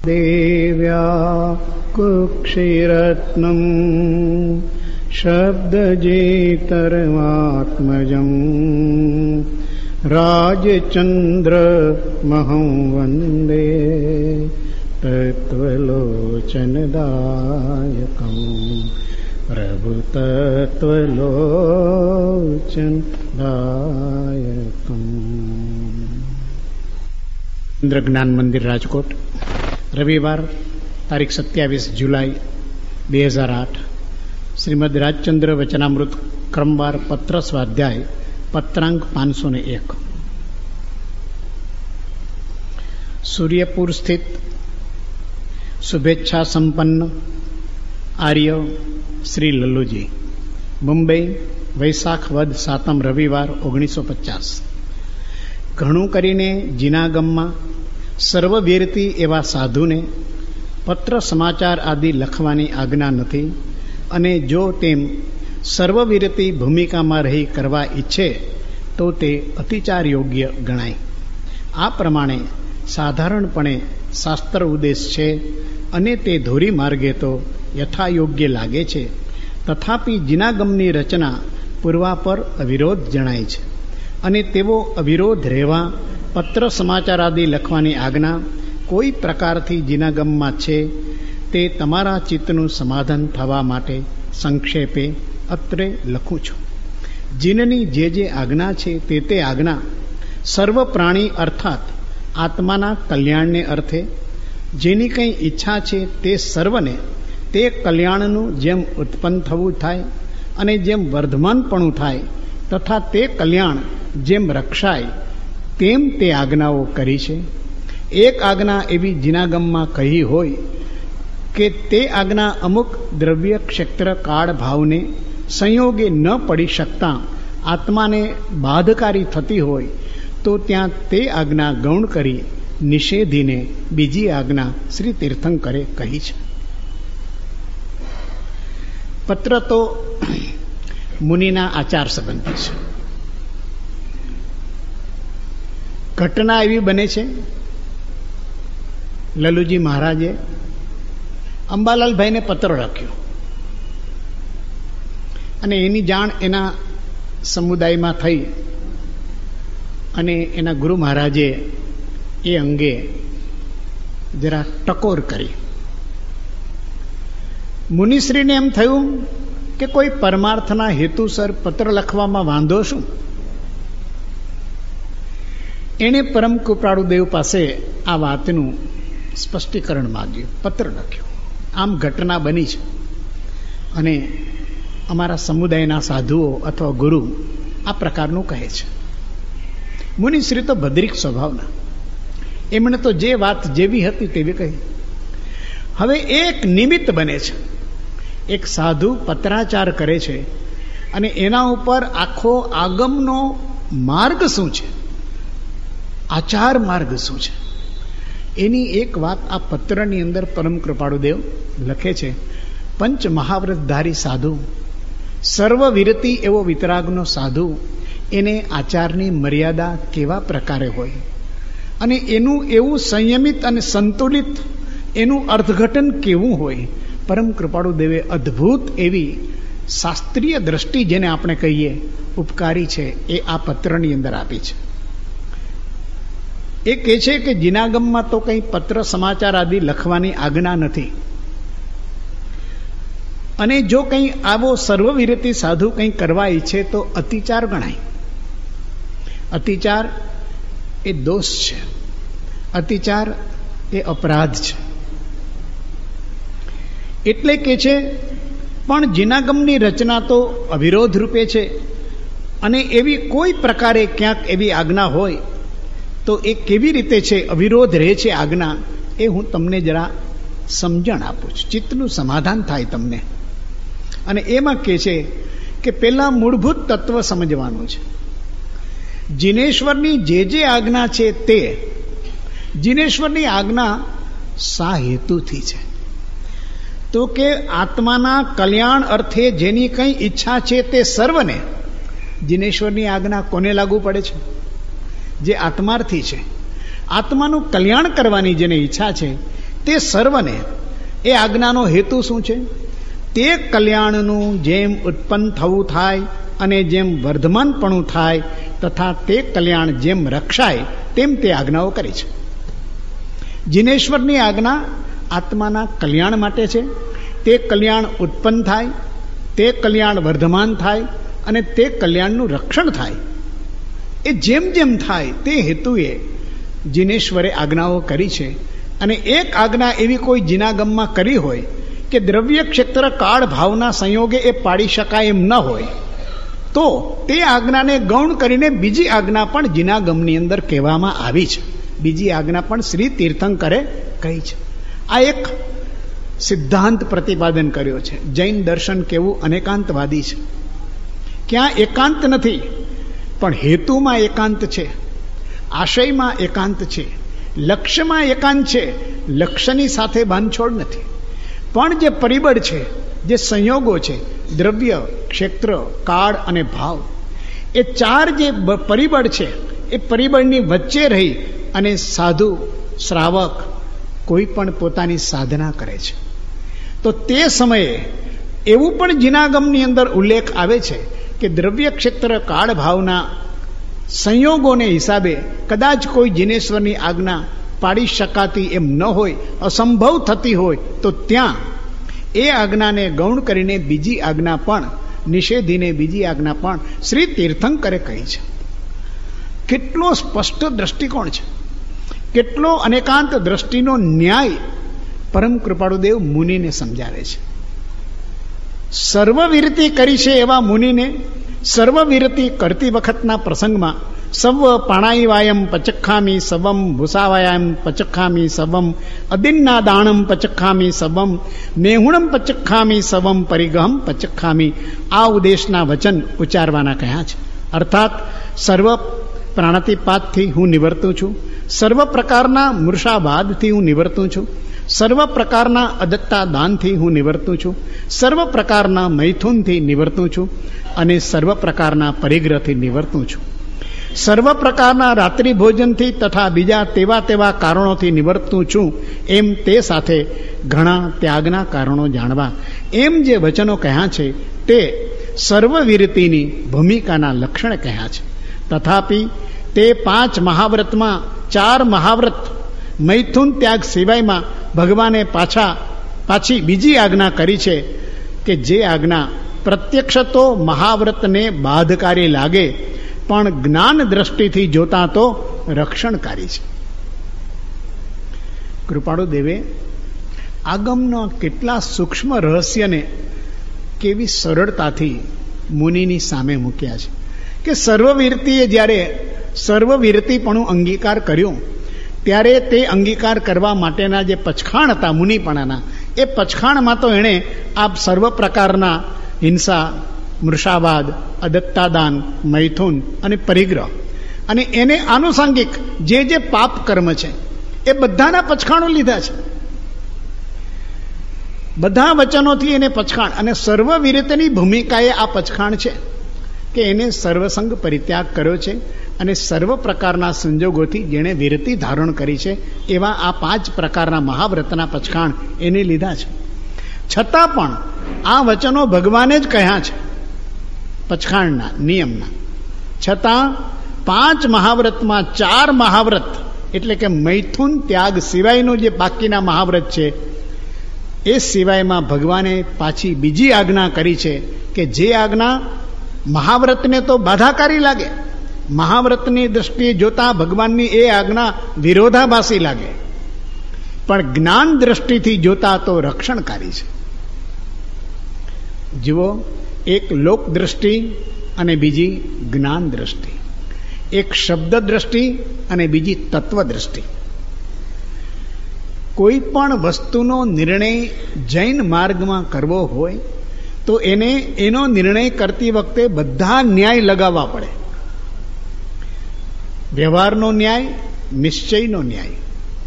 દેવ્યા કુક્ષિરત્નમ શબ્દજેતરમાત્મજં રાજચંદ્રમહં વંદે તત્વલોચનદાયકં પ્રભુતત્વલોચનદાયકં. ઇન્દ્ર જ્ઞાન મંદિર, રાજકોટ, રવિવાર તારીખ 27 જુલાઈ 2008. શ્રીમદ રાજચંદ્ર વચનામૃત ક્રમવાર પત્ર સ્વાધ્યાય પત્રાંક 501. સૂર્યપુર સ્થિત શુભેચ્છા સંપન્ન આર્ય શ્રી લલ્લુજી, મુંબઈ, વૈશાખ વદ 7 રવિવાર 1950. ઘણું કરીને જીનાગમમાં સર્વવીરતી એવા સાધુને પત્ર સમાચાર આદિ લખવાની આજ્ઞા નથી, અને જો તેમ સર્વવીરતી ભૂમિકામાં રહી કરવા ઈચ્છે તો તે અતિચાર યોગ્ય ગણાય. આ પ્રમાણે સાધારણપણે શાસ્ત્ર ઉદ્દેશ છે, અને તે ધોરી માર્ગે તો યથાયોગ્ય લાગે છે. તથાપિ જીનાગમની રચના પૂર્વાપર અવિરોધ જણાય છે, અને તેવો અવિરોધ રહેવા પત્ર સમાચાર આદિ લખવાની આજ્ઞા કોઈ પ્રકારથી જીનાગમમાં છે તે તમારા ચિત્તનું સમાધાન થવા માટે સંક્ષેપે અત્રે લખું છું. જીનની જે આજ્ઞા છે તે આજ્ઞા સર્વ પ્રાણી અર્થાત આત્માના કલ્યાણને અર્થે જેની કંઈ ઈચ્છા છે તે સર્વને તે કલ્યાણનું જેમ ઉત્પન્ન થવું થાય અને જેમ વર્ધમાનપણું થાય તથા તે કલ્યાણ જેમ રક્ષાય તેમ તે આજ્ઞાઓ કરી છે. એક આજ્ઞા એવી જીનાગમમાં કહી હોય કે તે આજ્ઞા અમુક દ્રવ્ય ક્ષેત્ર કાળ ભાવને સંયોગે ન પડી શકતા આત્માને બાધકારી થતી હોય તો ત્યાં તે આજ્ઞા ગૌણ કરી નિષેધીને બીજી આજ્ઞા શ્રી તીર્થંકરે કહી છે. પત્ર તો મુનિના આચાર સંબંધી છે. ઘટના એવી બને છે, લલ્લુજી મહારાજે અંબાલાલભાઈને પત્ર લખ્યો અને એની જાણ એના સમુદાયમાં થઈ, અને એના ગુરુ મહારાજે એ અંગે જરા ટકોર કરી. મુનિશ્રીને એમ થયું કે કોઈ પરમાર્થના હેતુસર પત્ર લખવામાં વાંધો શું? એણે પરમ કૃપાળુ દેવ પાસે આ વાતનું સ્પષ્ટીકરણ માંગ્યું, પત્ર લખ્યો. આમ ઘટના બની છે, અને અમારા સમુદાયના સાધુઓ અથવા ગુરુ આ પ્રકારનું કહે છે. મુનિશ્રી તો ભદ્રિક સ્વભાવના, એમણે તો જે વાત જેવી હતી તેવી કહી. હવે એક નિમિત્ત બને છે. એક સાધુ પત્રાચાર કરે છે, અને એના ઉપર આખો આગમનો માર્ગ શું છે, આચાર માર્ગ શું છે, એની એક વાત આ પત્રની અંદર પરમ કૃપાળુ દેવ લખે છે. પંચ મહાવ્રતધારી સાધુ, સર્વવિરતી એવો વિતરાગનો સાધુ, એને આચારની મર્યાદા કેવા પ્રકારે હોય, અને એનું એવું સંયમિત અને સંતુલિત એનું અર્થઘટન કેવું હોય. પરમ કૃપાળુ દેવે અદ્ભુત એવી શાસ્ત્રીય દ્રષ્ટિ, જેને આપણે કહીએ ઉપકારી છે, એ આ પત્રની અંદર આપી છે. એ કહે છે કે જીનાગમમાં તો કંઈ પત્ર સમાચાર આદિ લખવાની આજ્ઞા નથી, અને જો કંઈ આવો સર્વવિરતી સાધુ કંઈ કરવા ઈચ્છે તો અતિચાર ગણાય. અતિચાર એ દોષ છે, અતિચાર એ અપરાધ છે. એટલે કે છે, પણ જીનાગમની રચના તો અવિરોધ રૂપે છે, અને એવી કોઈ પ્રકારે ક્યાંક એવી આજ્ઞા હોય તો એ કેવી રીતે છે, અવિરોધ રહે છે આજ્ઞા, એ હું તમને જરા સમજણ આપું છું, ચિત્તનું સમાધાન થાય તમને. અને એમાં કહે છે કે પહેલા મૂળભૂત તત્વ સમજવાનું છે. જીનેશ્વરની જે આજ્ઞા છે તે જીનેશ્વરની આજ્ઞા શા હેતુથી છે? તો કે આત્માના કલ્યાણ અર્થે જેની કંઈ ઈચ્છા છે તે સર્વને. જીનેશ્વરની આજ્ઞા કોને લાગુ પડે છે? જે આત્માર્થી છે. આત્માનું કલ્યાણ કરવાની જેને ઈચ્છા છે તે સર્વને એ આજ્ઞાનો હેતુ શું છે? તે કલ્યાણનું જેમ ઉત્પન્ન થવું થાય અને જેમ વર્ધમાનપણું થાય તથા તે કલ્યાણ જેમ રક્ષાય તેમ તે આજ્ઞાઓ કરી છે. જિનેશ્વરની આજ્ઞા આત્માના કલ્યાણ માટે છે. તે કલ્યાણ ઉત્પન્ન થાય, તે કલ્યાણ વર્ધમાન થાય અને તે કલ્યાણનું રક્ષણ થાય. એ જેમ જેમ થાય તે હેતુએ જિનેશ્વરે આજ્ઞાઓ કરી છે. અને એક આજ્ઞા એવી કોઈ જીનાગમમાં કરી હોય કે દ્રવ્ય ક્ષેત્ર કાળ ભાવના સંયોગે એ પાડી શકાય એમ ન હોય, તો તે આજ્ઞાને ગૌણ કરીને બીજી આજ્ઞા પણ જીનાગમની અંદર કહેવામાં આવી છે. બીજી આજ્ઞા પણ શ્રી તીર્થંકરે કહી છે. આ એક સિદ્ધાંત પ્રતિપાદન કર્યો છે. જૈન દર્શન કેવું અનેકાંતવાદી છે. ક્યાં એકાંત નથી, પણ હેતુમાં એકાંત છે, આશયમાં એકાંત છે, લક્ષ્યમાં એકાંત છે. લક્ષ્યની સાથે બાંધછોડ નથી, પણ જે પરિબળ છે, જે સંયોગો છે, દ્રવ્ય, ક્ષેત્ર, કાળ અને ભાવ, એ ચાર જે પરિબળ છે એ પરિબળની વચ્ચે રહી અને સાધુ શ્રાવક કોઈ પણ પોતાની સાધના કરે છે. તો તે સમયે એવું પણ જીનાગમની અંદર ઉલ્લેખ આવે છે કે દ્રવ્ય ક્ષેત્ર કાળ ભાવના સંયોગોને હિસાબે કદાચ કોઈ જિનેશ્વરની આજ્ઞા પાડી શકાતી એમ ન હોય, અસંભવ થતી હોય, તો ત્યાં એ આજ્ઞાને ગૌણ કરીને બીજી આજ્ઞા પણ નિષેધીને બીજી આજ્ઞા પણ શ્રી તીર્થંકરે કહી છે. કેટલો સ્પષ્ટ દ્રષ્ટિકોણ છે, કેટલો અનેકાંત દ્રષ્ટિનો ન્યાય પરમ કૃપાળુદેવ મુનિને સમજાવે છે. સર્વવિરતિ કરી છે એવા મુનિને સર્વવિરતિ કરતી વખતના પ્રસંગમાં સવ પાણાઈવાયમ પચખામી સવમ ભૂસાવાયમ પચખામી સવમ અદિન્ના દાણમ પચખામી સવમ મેહુણમ પચખામી સવમ પરિગહમ પચખામી આ ઉદ્દેશના વચન ઉચ્ચારવાના કહ્યા છે. અર્થાત સર્વ પ્રાણાતિપાતથી હું નિવર્તું છું, સર્વ પ્રકારના મૃષાવાદથી હું નિવર્તું છું, સર્વ પ્રકારના અદત્તા દાનથી હું નિવર્તું છું, સર્વ પ્રકારના મૈથુનથી નિવર્તું છું અને સર્વ પ્રકારના પરિગ્રહથી નિવર્તું છું, સર્વ પ્રકારના રાત્રિ ભોજનથી તથા બીજા તેવા કારણોથી નિવર્તું છું. એમ તે સાથે ઘણા ત્યાગના કારણો જાણવા એમ જે વચનો કહ્યા છે તે સર્વવિરતિની ભૂમિકાના લક્ષણ કહ્યા છે. તથાપિ તે 5 મહાવ્રતમાં 4 મહાવ્રત મૈથુન ત્યાગ સિવાયમાં ભગવાને પાછી બીજી આજ્ઞા કરી છે કે જે આજ્ઞા પ્રત્યક્ષ તો મહાવ્રતને બાધકારી લાગે પણ જ્ઞાન દ્રષ્ટિથી જોતા તો રક્ષણકારી છે. કૃપાળુ દેવે આગમના કેટલા સૂક્ષ્મ રહસ્યને કેવી સરળતાથી મુનિની સામે મૂક્યા છે કે સર્વવીરતીએ જ્યારે સર્વવીરતીપણું અંગીકાર કર્યું ત્યારે તે અંગીકાર કરવા માટેના જે પચખાણ હતા મુનિપણાના, એ પચખાણમાં તો એણે આ સર્વ પ્રકારના હિંસા, મૃષાવાદ, અદત્તાદાન, મૈથુન અને પરિગ્રહ અને એને આનુષંગિક જે પાપ કર્મ છે એ બધાના પચખાણો લીધા છે. બધા વચનોથી એને પચખાણ અને સર્વવીરતની ભૂમિકાએ આ પચખાણ છે કે એને સર્વસંગ પરિત્યાગ કર્યો છે અને સર્વ પ્રકારના સંજોગોથી જેણે વિરતિ ધારણ કરી છે એવા આ 5 પ્રકારના મહાવ્રતના પચખાણ એને લીધા છે. છતાં પણ આ વચનો ભગવાને જ કહ્યા છે પચખાણના નિયમના. છતાં 5 મહાવ્રતમાં 4 મહાવ્રત એટલે કે મૈથુન ત્યાગ સિવાયનું જે બાકીના મહાવ્રત છે એ સિવાયમાં ભગવાને પાછી બીજી આજ્ઞા કરી છે કે જે આજ્ઞા મહાવ્રતને તો બાધાકારી લાગે, મહાવ્રતની દ્રષ્ટિએ જોતા ભગવાનની એ આજ્ઞા વિરોધાભાસી લાગે, પણ જ્ઞાન દ્રષ્ટિથી જોતા તો રક્ષણકારી છે. જુઓ, એક લોક દ્રષ્ટિ અને બીજી જ્ઞાન દ્રષ્ટિ, એક શબ્દ દ્રષ્ટિ અને બીજી તત્વ દ્રષ્ટિ. કોઈ પણ વસ્તુનો નિર્ણય જૈન માર્ગમાં કરવો હોય તો એનો નિર્ણય કરતી વખતે બધા ન્યાય લગાવવા પડે. વ્યવહારનો ન્યાય, નિશ્ચયનો ન્યાય,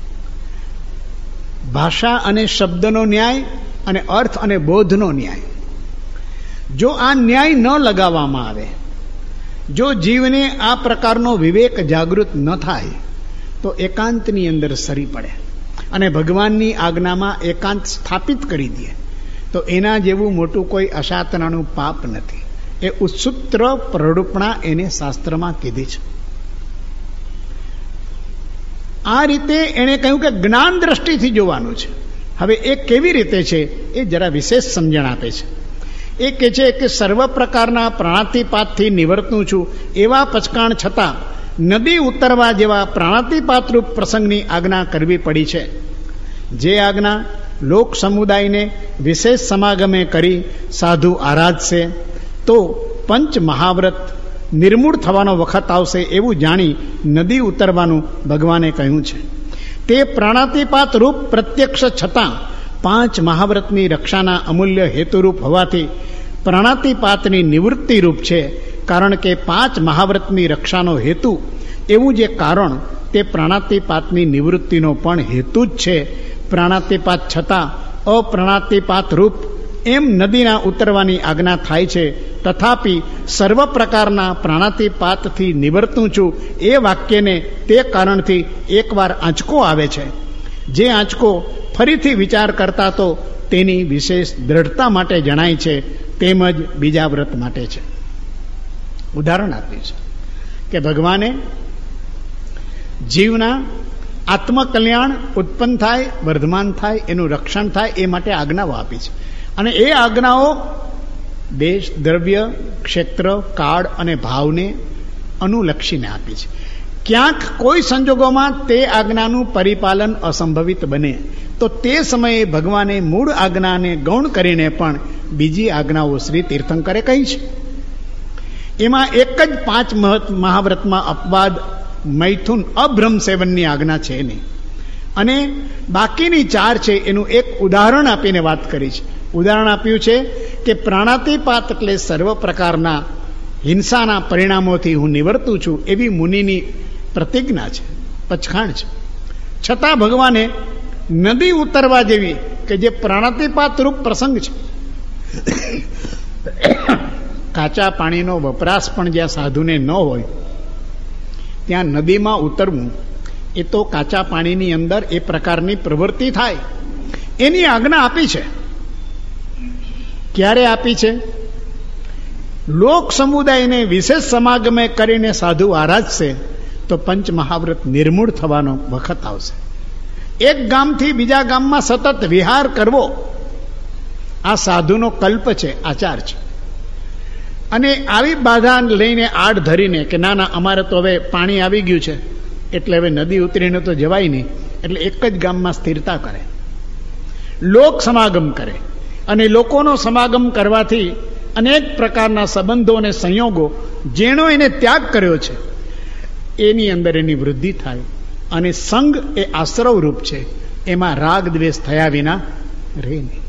ભાષા અને શબ્દનો ન્યાય અને અર્થ અને બોધનો ન્યાય. જો આ ન્યાય ન લગાવવામાં આવે, જો જીવને આ પ્રકારનો વિવેક જાગૃત ન થાય તો એકાંતની અંદર સરી પડે અને ભગવાનની આજ્ઞામાં એકાંત સ્થાપિત કરી દે તો એના જેવું મોટું કોઈ અશાતનાનું પાપ નથી. એ ઉત્સુત્ર પ્રરૂપણા એને શાસ્ત્રમાં કીધી છે. આ રીતે એણે કહ્યું કે જ્ઞાન દ્રષ્ટિથી જોવાનું છે. હવે એ કેવી રીતે છે એ જરા વિશેષ સમજણ આપે છે. એ કહે છે કે સર્વ પ્રકારના પ્રાણાતિપાતથી નિવર્તું છું એવા પચકાણ છતાં નદી ઉતરવા જેવા પ્રાણાતિપાતરૂપ પ્રસંગની આજ્ઞા કરવી પડી છે. જે આજ્ઞા લોક સમુદાયને વિશેષ સમાગમે કરી સાધુ આરાધશે તો પંચ મહાવ્રત નિર્મૂળ થવાનો વખત આવશે એવું જાણી નદી ઉતરવાનું ભગવાને કહ્યું છે. તે પ્રાણાતિપાત રૂપ પ્રત્યક્ષ છતાં 5 મહાવ્રતની રક્ષાના અમૂલ્ય હેતુરૂપ હોવાથી પ્રાણાતિપાતની નિવૃત્તિ રૂપ છે. કારણ કે 5 મહાવ્રતની રક્ષાનો હેતુ એવું જે કારણ તે પ્રાણાતિપાતની નિવૃત્તિનો પણ હેતુ જ છે. પ્રાણાતિપાત છતાં અપ્રાણાતિપાત રૂપ એમ નદીના ઉતરવાની આજ્ઞા થાય છે. તથાપિ સર્વ પ્રકારના પ્રાણાતિપાતથી નિવર્તું છું એ વાક્યને તે કારણથી એકવાર આંચકો આવે છે. જે આંચકો ફરીથી વિચાર કરતા તો તેની વિશેષ દ્રઢતા માટે જણાય છે, તેમજ બીજા વ્રત માટે છે. ઉદાહરણ આપ્યું છે કે ભગવાને જીવના આત્મકલ્યાણ ઉત્પન્ન થાય, વર્ધમાન થાય, એનું રક્ષણ થાય એ માટે આજ્ઞાઓ આપી છે. અને એ આજ્ઞાઓ દેશ, દ્રવ્ય, ક્ષેત્ર, કાળ અને ભાવને અનુલક્ષીને આપી છે. ક્યાંક કોઈ સંજોગોમાં તે આજ્ઞાનું પરિપાલન અસંભવિત બને તો તે સમયે ભગવાને મૂળ આજ્ઞાને ગૌણ કરીને પણ બીજી આજ્ઞાઓ શ્રી તીર્થંકરે કહી છે. એમાં એક જ 5 મહાવ્રતમાં અપવાદ, મૈથુન, અભ્રમ સેવનની આજ્ઞા છે નહીં. અને બાકીની 4 છે એનું એક ઉદાહરણ આપીને વાત કરી છે. ઉદાહરણ આપ્યું છે કે પ્રાણાતિપાત એટલે સર્વ પ્રકારના હિંસાના પરિણામોથી હું નિવર્તું છું એવી મુનિની પ્રતિજ્ઞા છે, પચખાણ છે. છતાં ભગવાને નદી ઉતરવા જેવી કે જે પ્રાણાતિપાત રૂપ પ્રસંગ છે, કાચા પાણીનો વપરાશ પણ જ્યાં સાધુને ન હોય ત્યાં નદીમાં ઉતરવું એ તો કાચા પાણીની અંદર એ પ્રકારની પ્રવૃત્તિ થાય એની આજ્ઞા આપી છે. ક્યારે આપી છે? લોક સમુદાયને વિશેષ સમાગમે કરીને સાધુ આરાધશે તો પંચ મહાવ્રત નિર્મૂળ થવાનો વખત આવશે. એક ગામથી બીજા ગામમાં સતત વિહાર કરવો આ સાધુનો કલ્પ છે, આચાર છે. અને આવી બાધા લઈને આડ ધરીને કે ના ના અમારે તો હવે પાણી આવી ગયું છે એટલે હવે નદી ઉતરીને તો જવાય નહીં, એટલે એક જ ગામમાં સ્થિરતા કરે, લોક સમાગમ કરે. અને લોકોનો સમાગમ કરવાથી અનેક પ્રકારના સંબંધો અને સંયોગો જેનો એને ત્યાગ કર્યો છે એની અંદર એની વૃદ્ધિ થાય. અને સંગ એ આશ્રવ રૂપ છે, એમાં રાગ દ્વેષ થયા વિના રહે નહીં.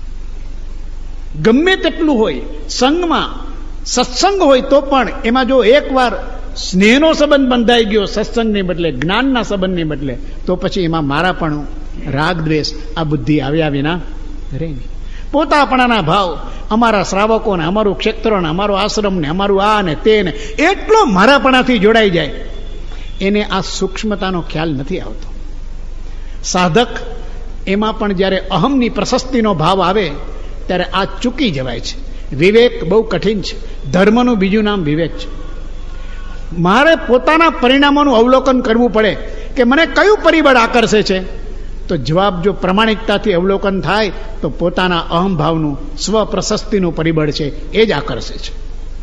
ગમે તેટલું હોય સંગમાં, સત્સંગ હોય તો પણ એમાં જો એકવાર સ્નેહનો સંબંધ બંધાઈ ગયો સત્સંગને બદલે, જ્ઞાનના સંબંધને બદલે, તો પછી એમાં મારાપણું, રાગ દ્વેષ આ બુદ્ધિ આવ્યા વિના રહે નહીં. પોતાપણાના ભાવ, અમારા શ્રાવકોને, અમારું ક્ષેત્ર ને અમારો આશ્રમ ને અમારું આ ને તે ને એટલો મારાપણાથી જોડાઈ જાય એને આ સૂક્ષ્મતાનો ખ્યાલ નથી આવતો. સાધક એમાં પણ જ્યારે અહમની પ્રશસ્તિનો ભાવ આવે ત્યારે આ ચૂકી જવાય છે. વિવેક બહુ કઠિન છે. ધર્મનું બીજું નામ વિવેક છે. મારે પોતાના પરિણામોનું અવલોકન કરવું પડે કે મને કયું પરિબળ આકર્ષે છે. તો જવાબ જો પ્રમાણિકતાથી અવલોકન થાય તો પોતાના અહમભાવનું, સ્વ પ્રશસ્તિનું પરિબળ છે એ જ આકર્ષે છે.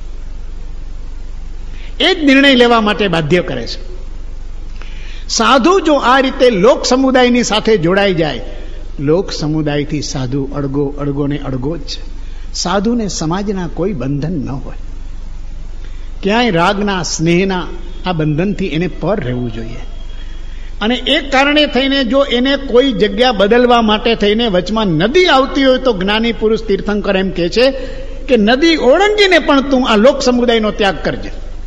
એ જ નિર્ણય લેવા માટે બાધ્ય કરે છે. સાધુ જો આ રીતે લોક સમુદાયની સાથે જોડાઈ જાય, લોક સમુદાયથી સાધુ અડગો ને અડગો જ છે. સાધુને સમાજના કોઈ બંધન ન હોય, ક્યાંય રાગના, સ્નેહના આ બંધનથી એને પર રહેવું જોઈએ. અને એક કારણે થઈને જો એને કોઈ જગ્યા બદલવા માટે થઈને વચમાં નદી આવતી હોય તો જ્ઞાની પુરુષ તીર્થંકર એમ કહે છે કે નદી ઓળંગીને પણ તું આ લોક સમુદાયનો ત્યાગ કરજે.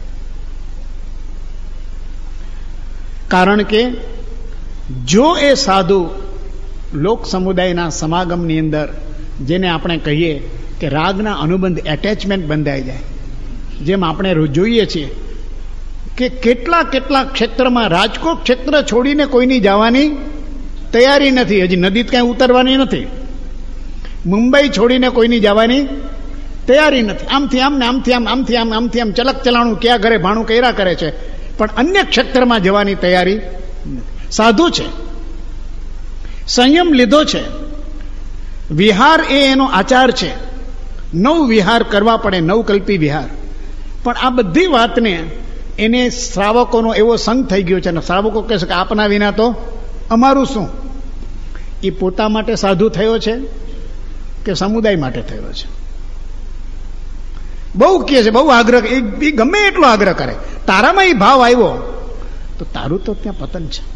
કારણ કે જો એ સાધુ લોક સમુદાયના સમાગમની અંદર, જેને આપણે કહીએ કે રાગના અનુબંધ, એટેચમેન્ટ બંધાઈ જાય, જેમ આપણે જોઈએ છીએ કે કેટલા ક્ષેત્રમાં રાજકોટ ક્ષેત્ર છોડીને કોઈની જવાની તૈયારી નથી, હજી નદી ક્યાંય ઉતરવાની નથી. મુંબઈ છોડીને કોઈની જવાની તૈયારી નથી. આમથી આમ ને આમથી આમ, આમથી આમ, આમથી આમ ચલક ચલાણું ક્યાં ઘરે ભાણું કર્યા કરે છે, પણ અન્ય ક્ષેત્રમાં જવાની તૈયારી સાધુ છે, સંયમ લીધો છે. વિહાર એ એનો આચાર છે. નવ વિહાર કરવા પડે, નવકલ્પી વિહાર. પણ આ બધી વાતને એને શ્રાવકોનો એવો સંગ થઈ ગયો છે, અને શ્રાવકો કહે છે કે આપના વિના તો અમારું શું. એ પોતા માટે સાધુ થયો છે કે સમુદાય માટે થયો છે? બહુ કહે છે, બહુ આગ્રહ, એ ગમે એટલો આગ્રહ કરે, તારામાં એ ભાવ આવ્યો તો તારું તો ત્યાં પતન છે.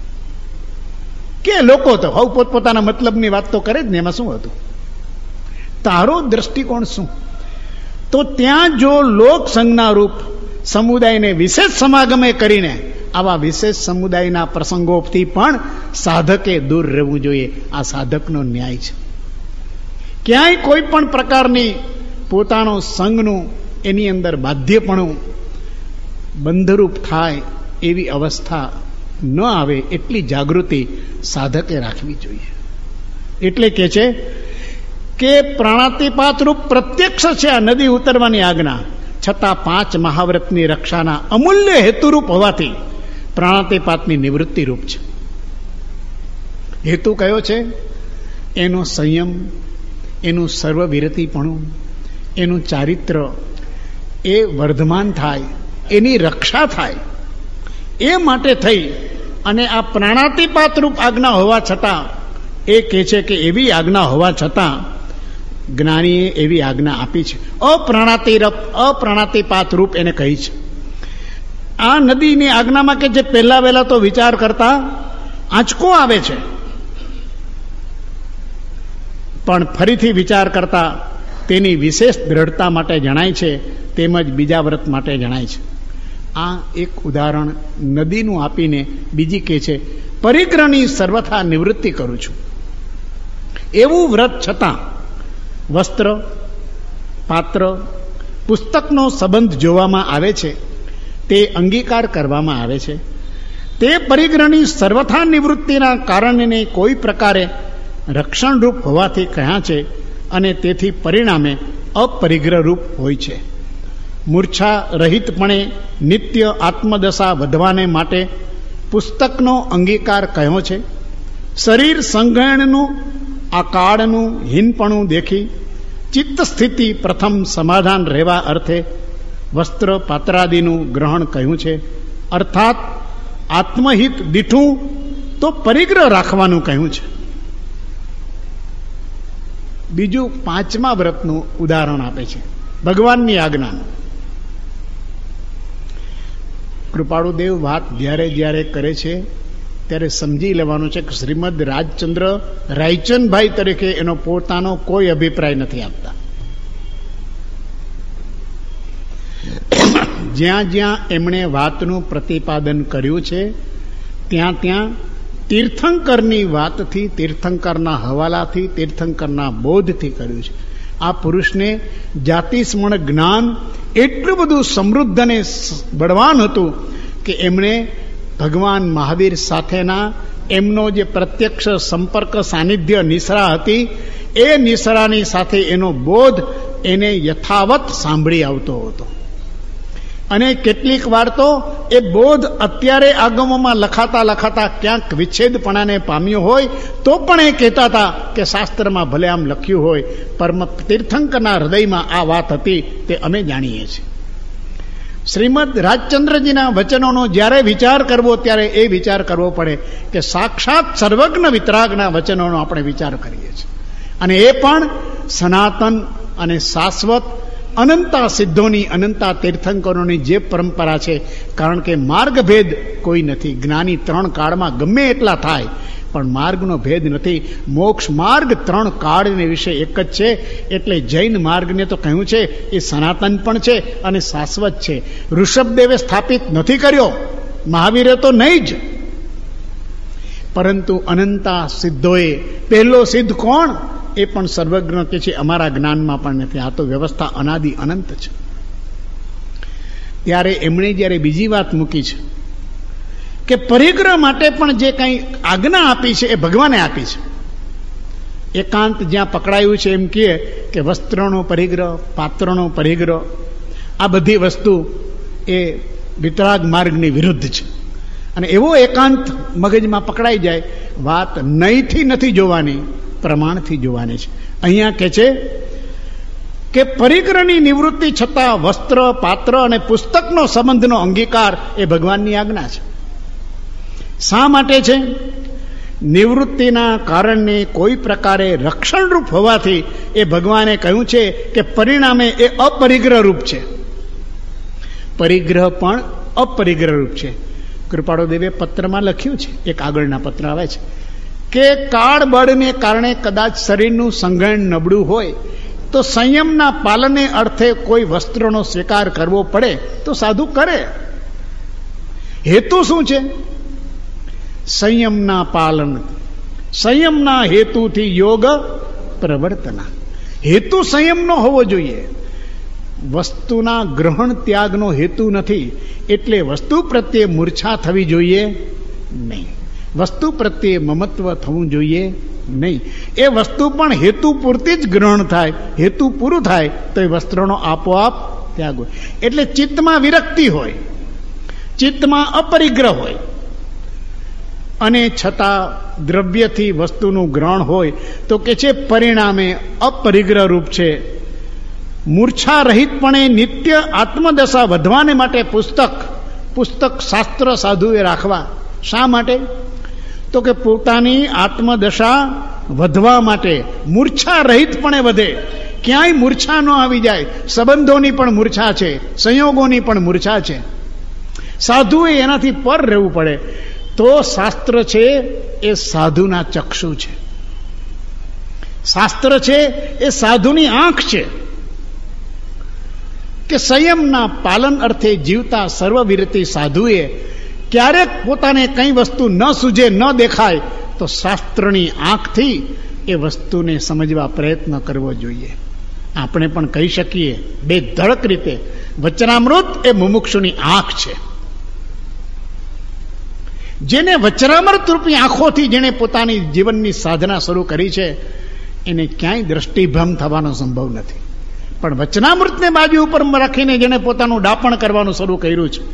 કે લોકો તો હવે પોતપોતાના મતલબની વાત તો કરે જ ને, એમાં શું હતું? તારો દ્રષ્ટિકોણ શું? તો ત્યાં જો લોક સંઘના રૂપ સમુદાયને વિશેષ સમાગમે કરીને આવા વિશેષ સમુદાયના પ્રસંગોથી પણ સાધકે દૂર રહેવું જોઈએ. આ સાધકનો ન્યાય છે. ક્યાંય કોઈ પણ પ્રકારની પોતાનો સંઘનું એની અંદર બાધ્યપણું બંધરૂપ થાય એવી અવસ્થા ન આવે એટલી જાગૃતિ સાધકે રાખવી જોઈએ. એટલે કે છે કે પ્રાણાતિપાત રૂપ પ્રત્યક્ષ છે આ નદી ઉતરવાની આજ્ઞા, છતાં 5 મહાવ્રતની રક્ષાના અમૂલ્ય હેતુરૂપ હોવાથી પ્રાણાતિપાતની નિવૃત્તિ રૂપ છે. હેતુ કયો છે? એનો સંયમ, એનું સર્વવિરતિપણું, એનું ચારિત્ર એ વર્ધમાન થાય, એની રક્ષા થાય, એ માટે થઈ અને આ પ્રાણાતિપાત રૂપ આજ્ઞા હોવા છતાં એ કહે છે કે એવી આજ્ઞા હોવા છતાં જ્ઞાનીએ એવી આજ્ઞા આપી છે. અપ્રાણાતિપાત રૂપ એને કહી છે. આ નદીની આજ્ઞામાં કે જે પહેલા વહેલા તો વિચાર કરતા આંચકો આવે છે, પણ ફરીથી વિચાર કરતા તેની વિશેષ દ્રઢતા માટે જણાય છે, તેમજ બીજા વ્રત માટે જણાય છે. આ એક ઉદાહરણ નદીનું આપીને બીજી કે છે પરિગ્રહની સર્વથા નિવૃત્તિ કરું છું. એવું વ્રત છતાં વસ્ત્ર, પાત્ર, પુસ્તકનો સંબંધ જોવામાં આવે છે, તે અંગીકાર કરવામાં આવે છે. તે પરિગ્રહની સર્વથા નિવૃત્તિના કારણને કોઈ પ્રકારે રક્ષણરૂપ હોવાથી કહ્યા છે, અને તેથી પરિણામે અપરિગ્રહ રૂપ હોય છે. મૂર્છા રહિતપણે નિત્ય આત્મદશા વધવાને માટે પુસ્તકનો અંગીકાર કહ્યો છે. શરીર સંગ્રહણનું આ કાળનું હીનપણું દેખી ચિત્ત સ્થિતિ પ્રથમ સમાધાન રહેવા અર્થે વસ્ત્ર પાત્રાદિનું ગ્રહણ કહ્યું છે. અર્થાત આત્મહિત દીઠું તો પરિગ્રહ રાખવાનું કહ્યું છે. બીજું 5મા વ્રતનું ઉદાહરણ આપે છે, ભગવાનની આજ્ઞાનું. કૃપાળુદેવ વાત જ્યારે જ્યારે કરે છે ત્યારે સમજી લેવાનું છે કે શ્રીમદ રાજચંદ્ર રાયચંદભાઈ તરીકે એનો પોતાનો કોઈ અભિપ્રાય નથી આપતા. જ્યાં જ્યાં એમણે વાતનું પ્રતિપાદન કર્યું છે ત્યાં ત્યાં તીર્થંકરની વાતથી, તીર્થંકરના હવાલાથી, તીર્થંકરના બોધથી કર્યું છે. આ પુરુષને જાતિસ્મરણ જ્ઞાન એટલું બધું સમૃદ્ધ અને બળવાન હતું કે એમણે ભગવાન મહાવીર સાથેના એમનો જે પ્રત્યક્ષ સંપર્ક સાનિધ્ય નિસરા હતી, એ નિસરાની સાથે એનો બોધ એને યથાવત સાંભળી આવતો હતો. અને કેટલીક વાર તો એ બોધ અત્યારે આગમોમાં લખાતા લખાતા ક્યાંક વિચ્છેદપણાને પામ્યો હોય તો પણ એ કહેતા હતા કે શાસ્ત્રમાં ભલે આમ લખ્યું હોય, પરમ તીર્થંકરના હૃદયમાં આ વાત હતી, તે અમે જાણીએ છીએ. શ્રીમદ રાજચંદ્રજીના વચનોનો જ્યારે વિચાર કરવો ત્યારે એ વિચાર કરવો પડે કે સાક્ષાત સર્વજ્ઞ વિતરાગના વચનોનો આપણે વિચાર કરીએ છીએ, અને એ પણ સનાતન અને શાશ્વત અનંતા સિદ્ધોની, અનંતા તીર્થંકરોની જે પરંપરા છે. કારણ કે માર્ગભેદ કોઈ નથી. જ્ઞાની 3 કાળમાં ગમે એટલા થાય પણ માર્ગનો ભેદ નથી. મોક્ષ માર્ગ 3 કાળને વિશે એક જ છે. એટલે જૈન માર્ગને તો કહ્યું છે એ સનાતન પણ છે અને શાશ્વત છે. ઋષભદેવે સ્થાપિત નથી કર્યો, મહાવીરે તો નહીં જ, પરંતુ અનંતા સિદ્ધોએ, પહેલો સિદ્ધ કોણ? એ પણ સર્વજ્ઞ કે છે, અમારા જ્ઞાનમાં પણ નથી. આ તો વ્યવસ્થા અનાદિ અનંત છે. ત્યારે એમણે જ્યારે બીજી વાત મૂકી છે કે પરિગ્રહ માટે પણ જે કંઈ આજ્ઞા આપી છે એ ભગવાને આપી છે. એકાંત જ્યાં પકડાયું છે એમ કહે કે વસ્ત્રનો પરિગ્રહ, પાત્રનો પરિગ્રહ, આ બધી વસ્તુ એ વિતરાગ માર્ગની વિરુદ્ધ છે. અને એવો એકાંત મગજમાં પકડાઈ જાય, વાત નહીંથી નથી જોવાની, પ્રમાણથી જોવાની છે. અહીંયા કહે છે કે પરિગ્રહની નિવૃત્તિ છતાં વસ્ત્ર, પાત્ર અને પુસ્તકનો સંબંધનો અંગીકાર એ ભગવાનની આજ્ઞા છે. શા માટે છે? નિવૃત્તિના કારણને કોઈ પ્રકારે રક્ષણરૂપ હોવાથી એ ભગવાને કહ્યું છે કે પરિણામે એ અપરિગ્રહ રૂપ છે. પરિગ્રહ પણ અપરિગ્રહ રૂપ છે. કૃપાળુ દેવે પત્રમાં લખ્યું છે, એક આગળના પત્ર આવે છે કે કાળ બળને કારણે કદાચ શરીરનું સંગ્રહણ નબળું હોય તો સંયમના પાલને અર્થે કોઈ વસ્ત્રનો સ્વીકાર કરવો પડે તો સાધુ કરે. હેતુ શું છે? સંયમના પાલન. સંયમના હેતુથી યોગ પ્રવર્તના. હેતુ સંયમનો હોવો જોઈએ. વસ્તુના ગ્રહણ ત્યાગનો હેતુ નથી, એટલે વસ્તુ પ્રત્યે મૂર્છા થવી જોઈએ નહીં. વસ્તુ પ્રત્યે મમત્વ થવું જોઈએ નહીં. એ વસ્તુ પણ હેતુ પૂરતી જ ગ્રહણ થાય. હેતુ પૂરું થાય તો એ વસ્ત્રનો આપોઆપ ત્યાગ હોય. એટલે ચિત્તમાં વિરક્તિ હોય, ચિત્તમાં અપરિગ્રહ હોય, અને છતાં દ્રવ્યથી વસ્તુનું ગ્રહણ હોય તો કે છે પરિણામે અપરિગ્રહ રૂપ છે. મૂર્છા રહિતપણે નિત્ય આત્મદશા વધવાને માટે પુસ્તક શાસ્ત્ર સાધુએ રાખવા. શા માટે? તો કે પોતાની આત્મદશા વધવા માટે. મૂર્છા રહિતપણે વધે, ક્યાંય મૂર્છા ન આવી જાય. સંબંધોની પણ મૂર્છા છે, સંયોગોની પણ મૂર્છા છે. સાધુએ એનાથી પર રહેવું પડે. તો શાસ્ત્ર છે એ સાધુના ચક્ષુ છે, શાસ્ત્ર છે એ સાધુની આંખ છે. કે સંયમના પાલન અર્થે જીવતા સર્વવિરતી સાધુએ ક્યારેક પોતાને કઈ વસ્તુ ન સૂજે, ન દેખાય તો શાસ્ત્રની આંખથી એ વસ્તુને સમજવા પ્રયત્ન કરવો જોઈએ. આપણે પણ કહી શકીએ બે ધડક રીતે, વચનામૃત એ મુમુક્ષુની આંખ છે. જેને વચનામૃત રૂપી આંખોથી જેને પોતાની જીવનની સાધના શરૂ કરી છે એને ક્યાંય દ્રષ્ટિભ્રમ થવાનો સંભવ નથી. પણ વચનામૃતને બાજુ ઉપર રાખીને જેને પોતાનું ડાપણ કરવાનું શરૂ કર્યું છે,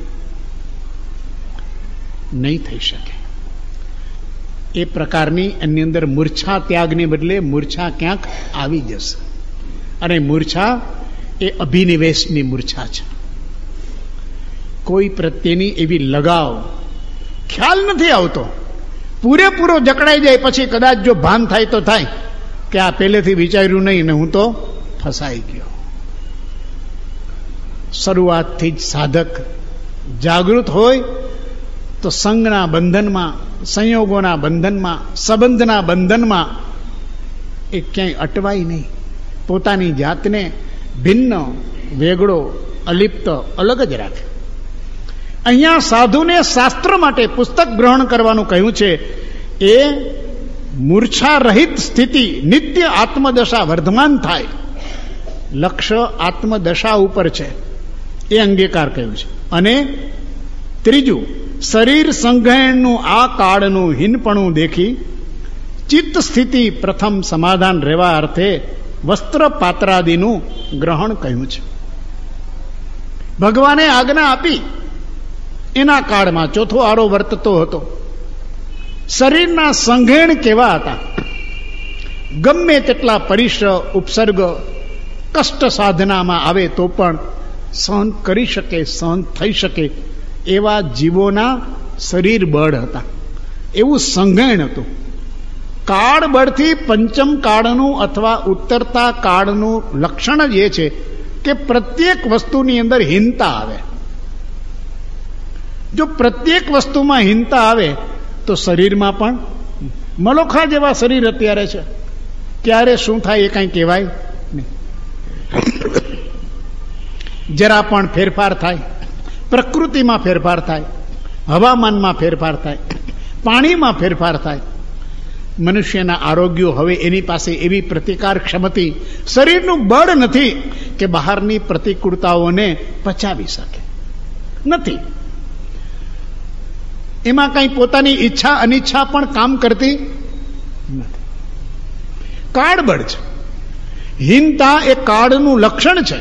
નહીં થઈ શકે. એ પ્રકારની એની અંદર મૂર્છા ત્યાગને બદલે મૂર્છા ક્યાંક આવી જશે. અને મૂર્છા એ અભિનિવેશની મૂર્છા છે. કોઈ પ્રત્યેની એવી લગાવ, ખ્યાલ નથી આવતો, પૂરેપૂરો જકડાઈ જાય પછી કદાચ જો ભાન થાય તો થાય કે આ પહેલેથી વિચાર્યું નહીં ને હું તો ફસાઈ ગયો. શરૂઆતથી જ સાધક જાગૃત હોય તો સંગના બંધનમાં, સંયોગોના બંધનમાં, સંબંધના બંધનમાં એ ક્યાંય અટવાય નહીં. પોતાની જાતને ભિન્ન, વેગળો, અલિપ્ત, અલગ જ રાખે. અહીંયા સાધુને શાસ્ત્ર માટે પુસ્તક ગ્રહણ કરવાનું કહ્યું છે. એ મૂર્છા રહિત સ્થિતિ, નિત્ય આત્મદશા વર્ધમાન થાય. લક્ષ્ય આત્મદશા ઉપર છે, એ અંગીકાર કહ્યું છે. અને ત્રીજું, શરીર સંગ્રહણનું આ કાળનું હીનપણું દેખી ચિત્ત સ્થિતિ પ્રથમ સમાધાન રહેવા અર્થે વસ્ત્ર પાત્રાદિનું ગ્રહણ કહ્યું છે. ભગવાને આજ્ઞા આપી એના કાળમાં ચોથો આરો વર્તતો હતો. શરીરના સંઘેણ કેવા હતા? ગમે તેટલા પરિશ્રમ, ઉપસર્ગ, કષ્ટ સાધનામાં આવે તો પણ સહન કરી શકે, સહન થઈ શકે એવા જીવોના શરીર બળ હતા. એવું સંઘેણ હતું. કાળ બળથી પંચમ કાળનું અથવા ઉત્તરતા કાળનું લક્ષણ જ એ છે કે પ્રત્યેક વસ્તુની અંદર હીનતા આવે. જો પ્રત્યેક વસ્તુમાં હીનતા આવે તો શરીરમાં પણ, મલોખા જેવા શરીર અત્યારે છે, ક્યારે શું થાય એ કઈ કહેવાય નહીં. જરા પણ ફેરફાર થાય, પ્રકૃતિમાં ફેરફાર થાય, હવામાનમાં ફેરફાર થાય, પાણીમાં ફેરફાર થાય. મનુષ્યના આરોગ્યો હવે એની પાસે એવી પ્રતિકાર ક્ષમતી, શરીરનું બળ નથી કે બહારની પ્રતિકૂળતાઓને પચાવી શકે, નથી. એમાં કઈ પોતાની ઈચ્છા અનિચ્છા પણ કામ કરતી નથી. કાળબળ છે. હીનતા એ કાળનું લક્ષણ છે.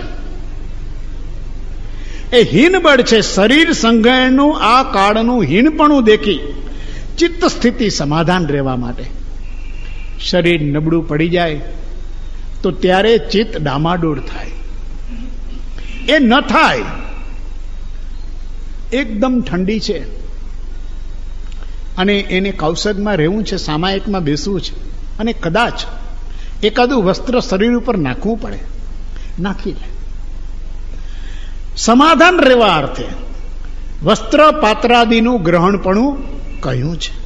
એ હીનબળ છે. શરીર સંઘનું આ કાળનું હીનપણું દેખી ચિત્ત સ્થિતિ સમાધાન રહેવા માટે શરીર નબળું પડી જાય તો ત્યારે ચિત્ત ડામાડોળ થાય. એ ન થાય. એકદમ ઠંડી છે અને એને કૌશગમાં રહેવું છે, સામાયિકમાં બેસવું છે અને કદાચ એકાદું વસ્ત્ર શરીર ઉપર નાખવું પડે, નાખી લે. સમાધાન રહેવા અર્થે વસ્ત્ર પાત્રાદિનું ગ્રહણપણું કહ્યું છે.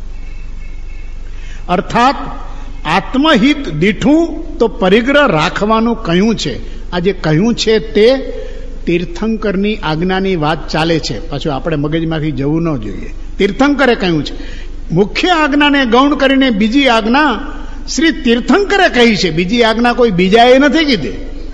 અર્થાત આત્મહિત દીઠું તો પરિગ્રહ રાખવાનું કહ્યું છે. આ જે કહ્યું છે તે તીર્થંકરની આજ્ઞાની વાત ચાલે છે. પાછું આપણે મગજમાંથી જવું ન જોઈએ. તીર્થંકરે કહ્યું છે. મુખ્ય આજ્ઞાને ગૌણ કરીને બીજી આજ્ઞા શ્રી તીર્થંકરે કહી છે. બીજી આજ્ઞા કોઈ બીજાએ નથી કીધી.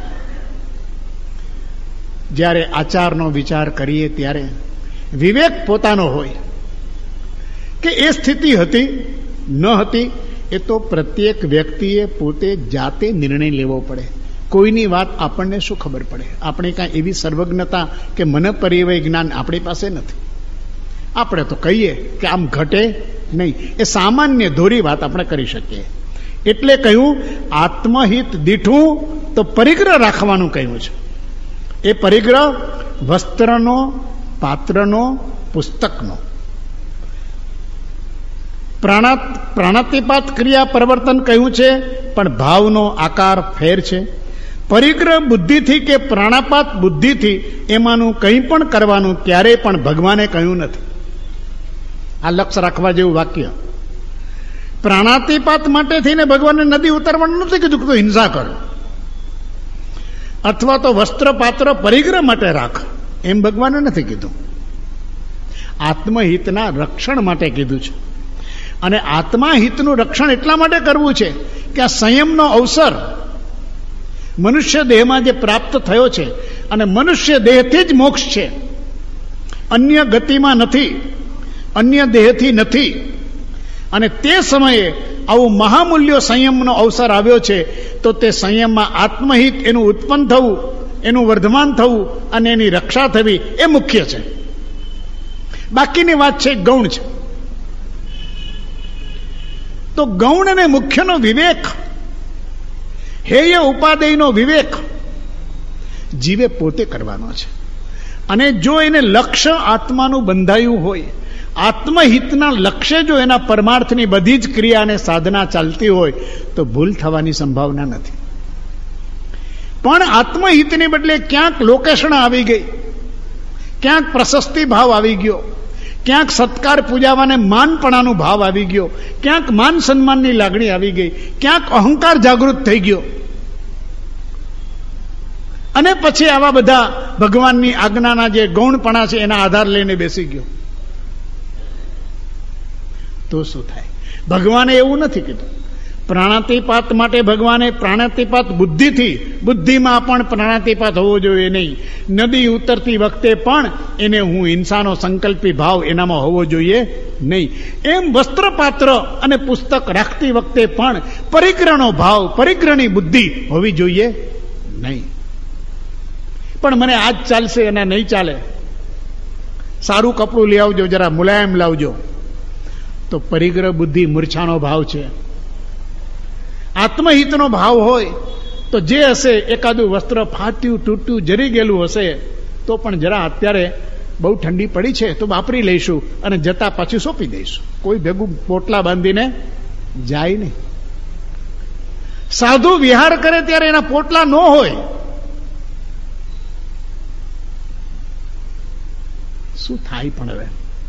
જ્યારે આચારનો વિચાર કરીએ ત્યારે વિવેક પોતાનો હોય કે એ સ્થિતિ હતી ન હતી એ તો પ્રત્યેક વ્યક્તિએ પોતે જાતે નિર્ણય લેવો પડે. કોઈની વાત આપણને શું ખબર પડે? આપણે કાંઈ એવી સર્વજ્ઞતા કે મન પરિવય જ્ઞાન આપણી પાસે નથી. આપણે તો કહીએ કે આમ ઘટે નહીં. એ સામાન્ય ધોરી વાત આપણે કરી શકીએ. એટલે કહ્યું આત્મહિત દીઠું તો પરિગ્રહ રાખવાનું કહ્યું છે. એ પરિગ્રહ વસ્ત્રનો, પાત્રનો, પુસ્તકનો. પ્રાણાતિપાત ક્રિયા પરિવર્તન કહ્યું છે પણ ભાવનો આકાર ફેર છે. પરિગ્રહ બુદ્ધિથી કે પ્રાણાપાત બુદ્ધિથી એમાંનું કંઈ પણ કરવાનું ક્યારેય પણ ભગવાને કહ્યું નથી. આ લક્ષ રાખવા જેવું વાક્ય. પ્રાણાતિપાત માટે થઈને ભગવાને નદી ઉતારવાનું નથી કીધું કે હિંસા કર, અથવા તો વસ્ત્ર પાત્ર પરિગ્રહ માટે રાખ, એમ ભગવાને નથી કીધું. આત્મહિતના રક્ષણ માટે કીધું છે. અને આત્માહિતનું રક્ષણ એટલા માટે કરવું છે કે આ સંયમનો અવસર મનુષ્ય દેહમાં જે પ્રાપ્ત થયો છે અને મનુષ્ય દેહથી જ મોક્ષ છે, અન્ય ગતિમાં નથી, અન્ય દેહથી નથી. અને તે સમયે આવું મહામૂલ્ય સંયમનો અવસર આવ્યો છે તો તે સંયમમાં આત્મહિત એનું ઉત્પન્ન થવું, એનું વર્ધમાન થવું અને એની રક્ષા થવી એ મુખ્ય છે. બાકીની વાત છે ગૌણ છે. તો ગૌણ અને મુખ્યનો વિવેક, હેય ઉપાદેયનો વિવેક જીવે પોતે કરવાનો છે. અને જો એને લક્ષ્ય આત્માનું બંધાયું હોય, આત્મહિતના લક્ષ્ય જો એના પરમાર્થની બધી જ ક્રિયા અને સાધના ચાલતી હોય તો ભૂલ થવાની સંભાવના નથી. પણ આત્મહિતને બદલે ક્યાંક લોકેશણા આવી ગઈ, ક્યાંક પ્રશસ્તિ ભાવ આવી ગયો, ક્યાંક સત્કાર પૂજાવાને માનપણાનો ભાવ આવી ગયો, ક્યાંક માન સન્માનની લાગણી આવી ગઈ, ક્યાંક અહંકાર જાગૃત થઈ ગયો અને પછી આવા બધા ભગવાનની આજ્ઞાના જે ગૌણપણા છે એના આધાર લઈને બેસી ગયો તો શું થાય? ભગવાને એવું નથી કીધું. પ્રાણાતિપાત માટે ભગવાને પ્રાણાતિપાત બુદ્ધિથી, બુદ્ધિમાં પણ પ્રાણાતિપાત હોવો જોઈએ નહીં. નદી ઉતરતી વખતે પણ એને હું હિંસાનો સંકલ્પી ભાવ એનામાં હોવો જોઈએ નહીં. એમ વસ્ત્રપાત્ર અને પુસ્તક રાખતી વખતે પણ પરિગ્રહનો ભાવ, પરિગ્રહની બુદ્ધિ હોવી જોઈએ નહીં. પણ મને આજ ચાલશે એના નહીં ચાલે, સારું કપડું લઈ આવજો, જરા મુલાયમ લાવજો, તો પરિગ્રહ બુદ્ધિ મૂર્છાનો ભાવ છે. આત્મહિતનો ભાવ હોય તો જે હશે એકાદું વસ્ત્ર ફાટ્યું, તૂટ્યું, જરી ગયેલું હશે તો પણ જરા અત્યારે બહુ ઠંડી પડી છે તો વાપરી લઈશું અને જતા પાછી સોંપી દઈશું. કોઈ ભેગું પોટલા બાંધીને જાય નહીં. સાધુ વિહાર કરે ત્યારે એના પોટલા ન હોય, શું થાય? પણ હવે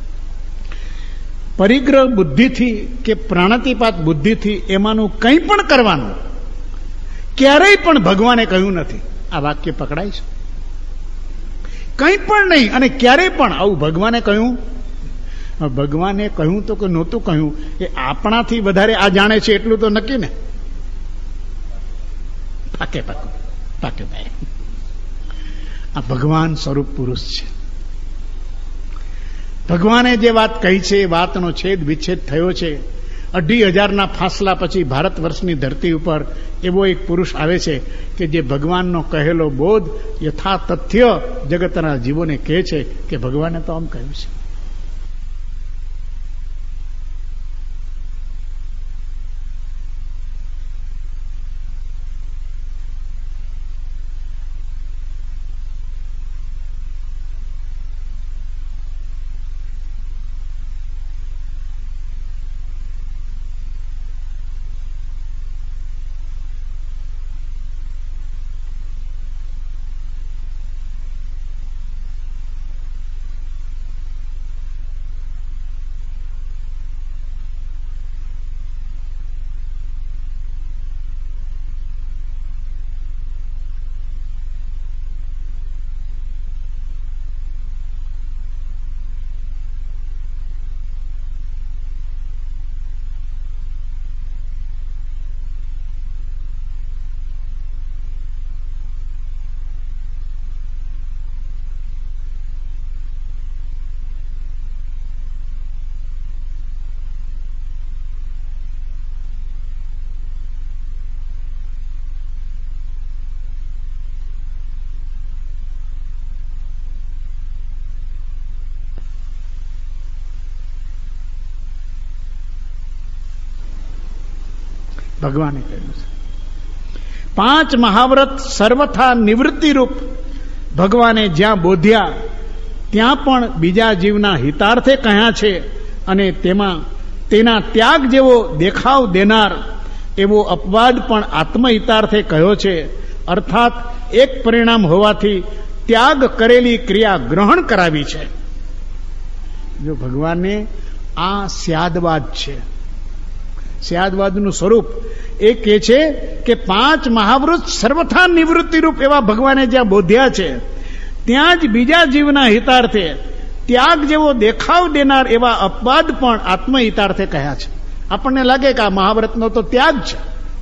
પરિગ્રહ બુદ્ધિથી કે પ્રાણાતિપાત બુદ્ધિથી એમાંનું કંઈ પણ કરવાનું ક્યારેય પણ ભગવાને કહ્યું નથી. આ વાક્ય પકડાય છે? કંઈ પણ નહીં. અને ક્યારેય પણ આવું ભગવાને કહ્યું? ભગવાને કહ્યું તો કે નહોતું કહ્યું એ આપણાથી વધારે આ જાણે છે એટલું તો નક્કી ને. પાકે પાકે પાકે ભાઈ, આ ભગવાન સ્વરૂપ પુરુષ છે. ભગવાને જે વાત કહી છે એ વાતનો છેદ વિચ્છેદ થયો છે. 2500 ફાસલા પછી ભારત વર્ષની ધરતી ઉપર એવો એક પુરુષ આવે છે કે જે ભગવાનનો કહેલો બોધ યથા તથ્ય જગતના જીવોને કહે છે કે ભગવાને તો આમ કહ્યું છે. ભગવાને કહ્યું છે 5 મહાવ્રત સર્વથા નિવૃત્તિરૂપ ભગવાને જ્યાં બોધ્યા ત્યાં પણ બીજા જીવના હિતાર્થે કહ્યા છે અને તેમાં તેના ત્યાગ જેવો દેખાવ દેનાર એવો અપવાદ પણ આત્મહિતાર્થે કહ્યો છે. અર્થાત એક પરિણામ હોવાથી ત્યાગ કરેલી ક્રિયા ગ્રહણ કરાવી છે. જો ભગવાને આ સ્યાદવાદ છે. સ્યાદવાદનું સ્વરૂપ એ કહે છે કે 5 મહાવૃત સર્વથા નિવૃત્તિરૂપ એવા ભગવાને જ્યાં બોધ્યા છે ત્યાં જ બીજા જીવના હિતાર્થે ત્યાગ જેવો દેખાવ દેનાર એવા અપવાદ પણ આત્મહિતાર્થે કહ્યા છે. આપણને લાગે કે આ મહાવ્રતનો તો ત્યાગ છે.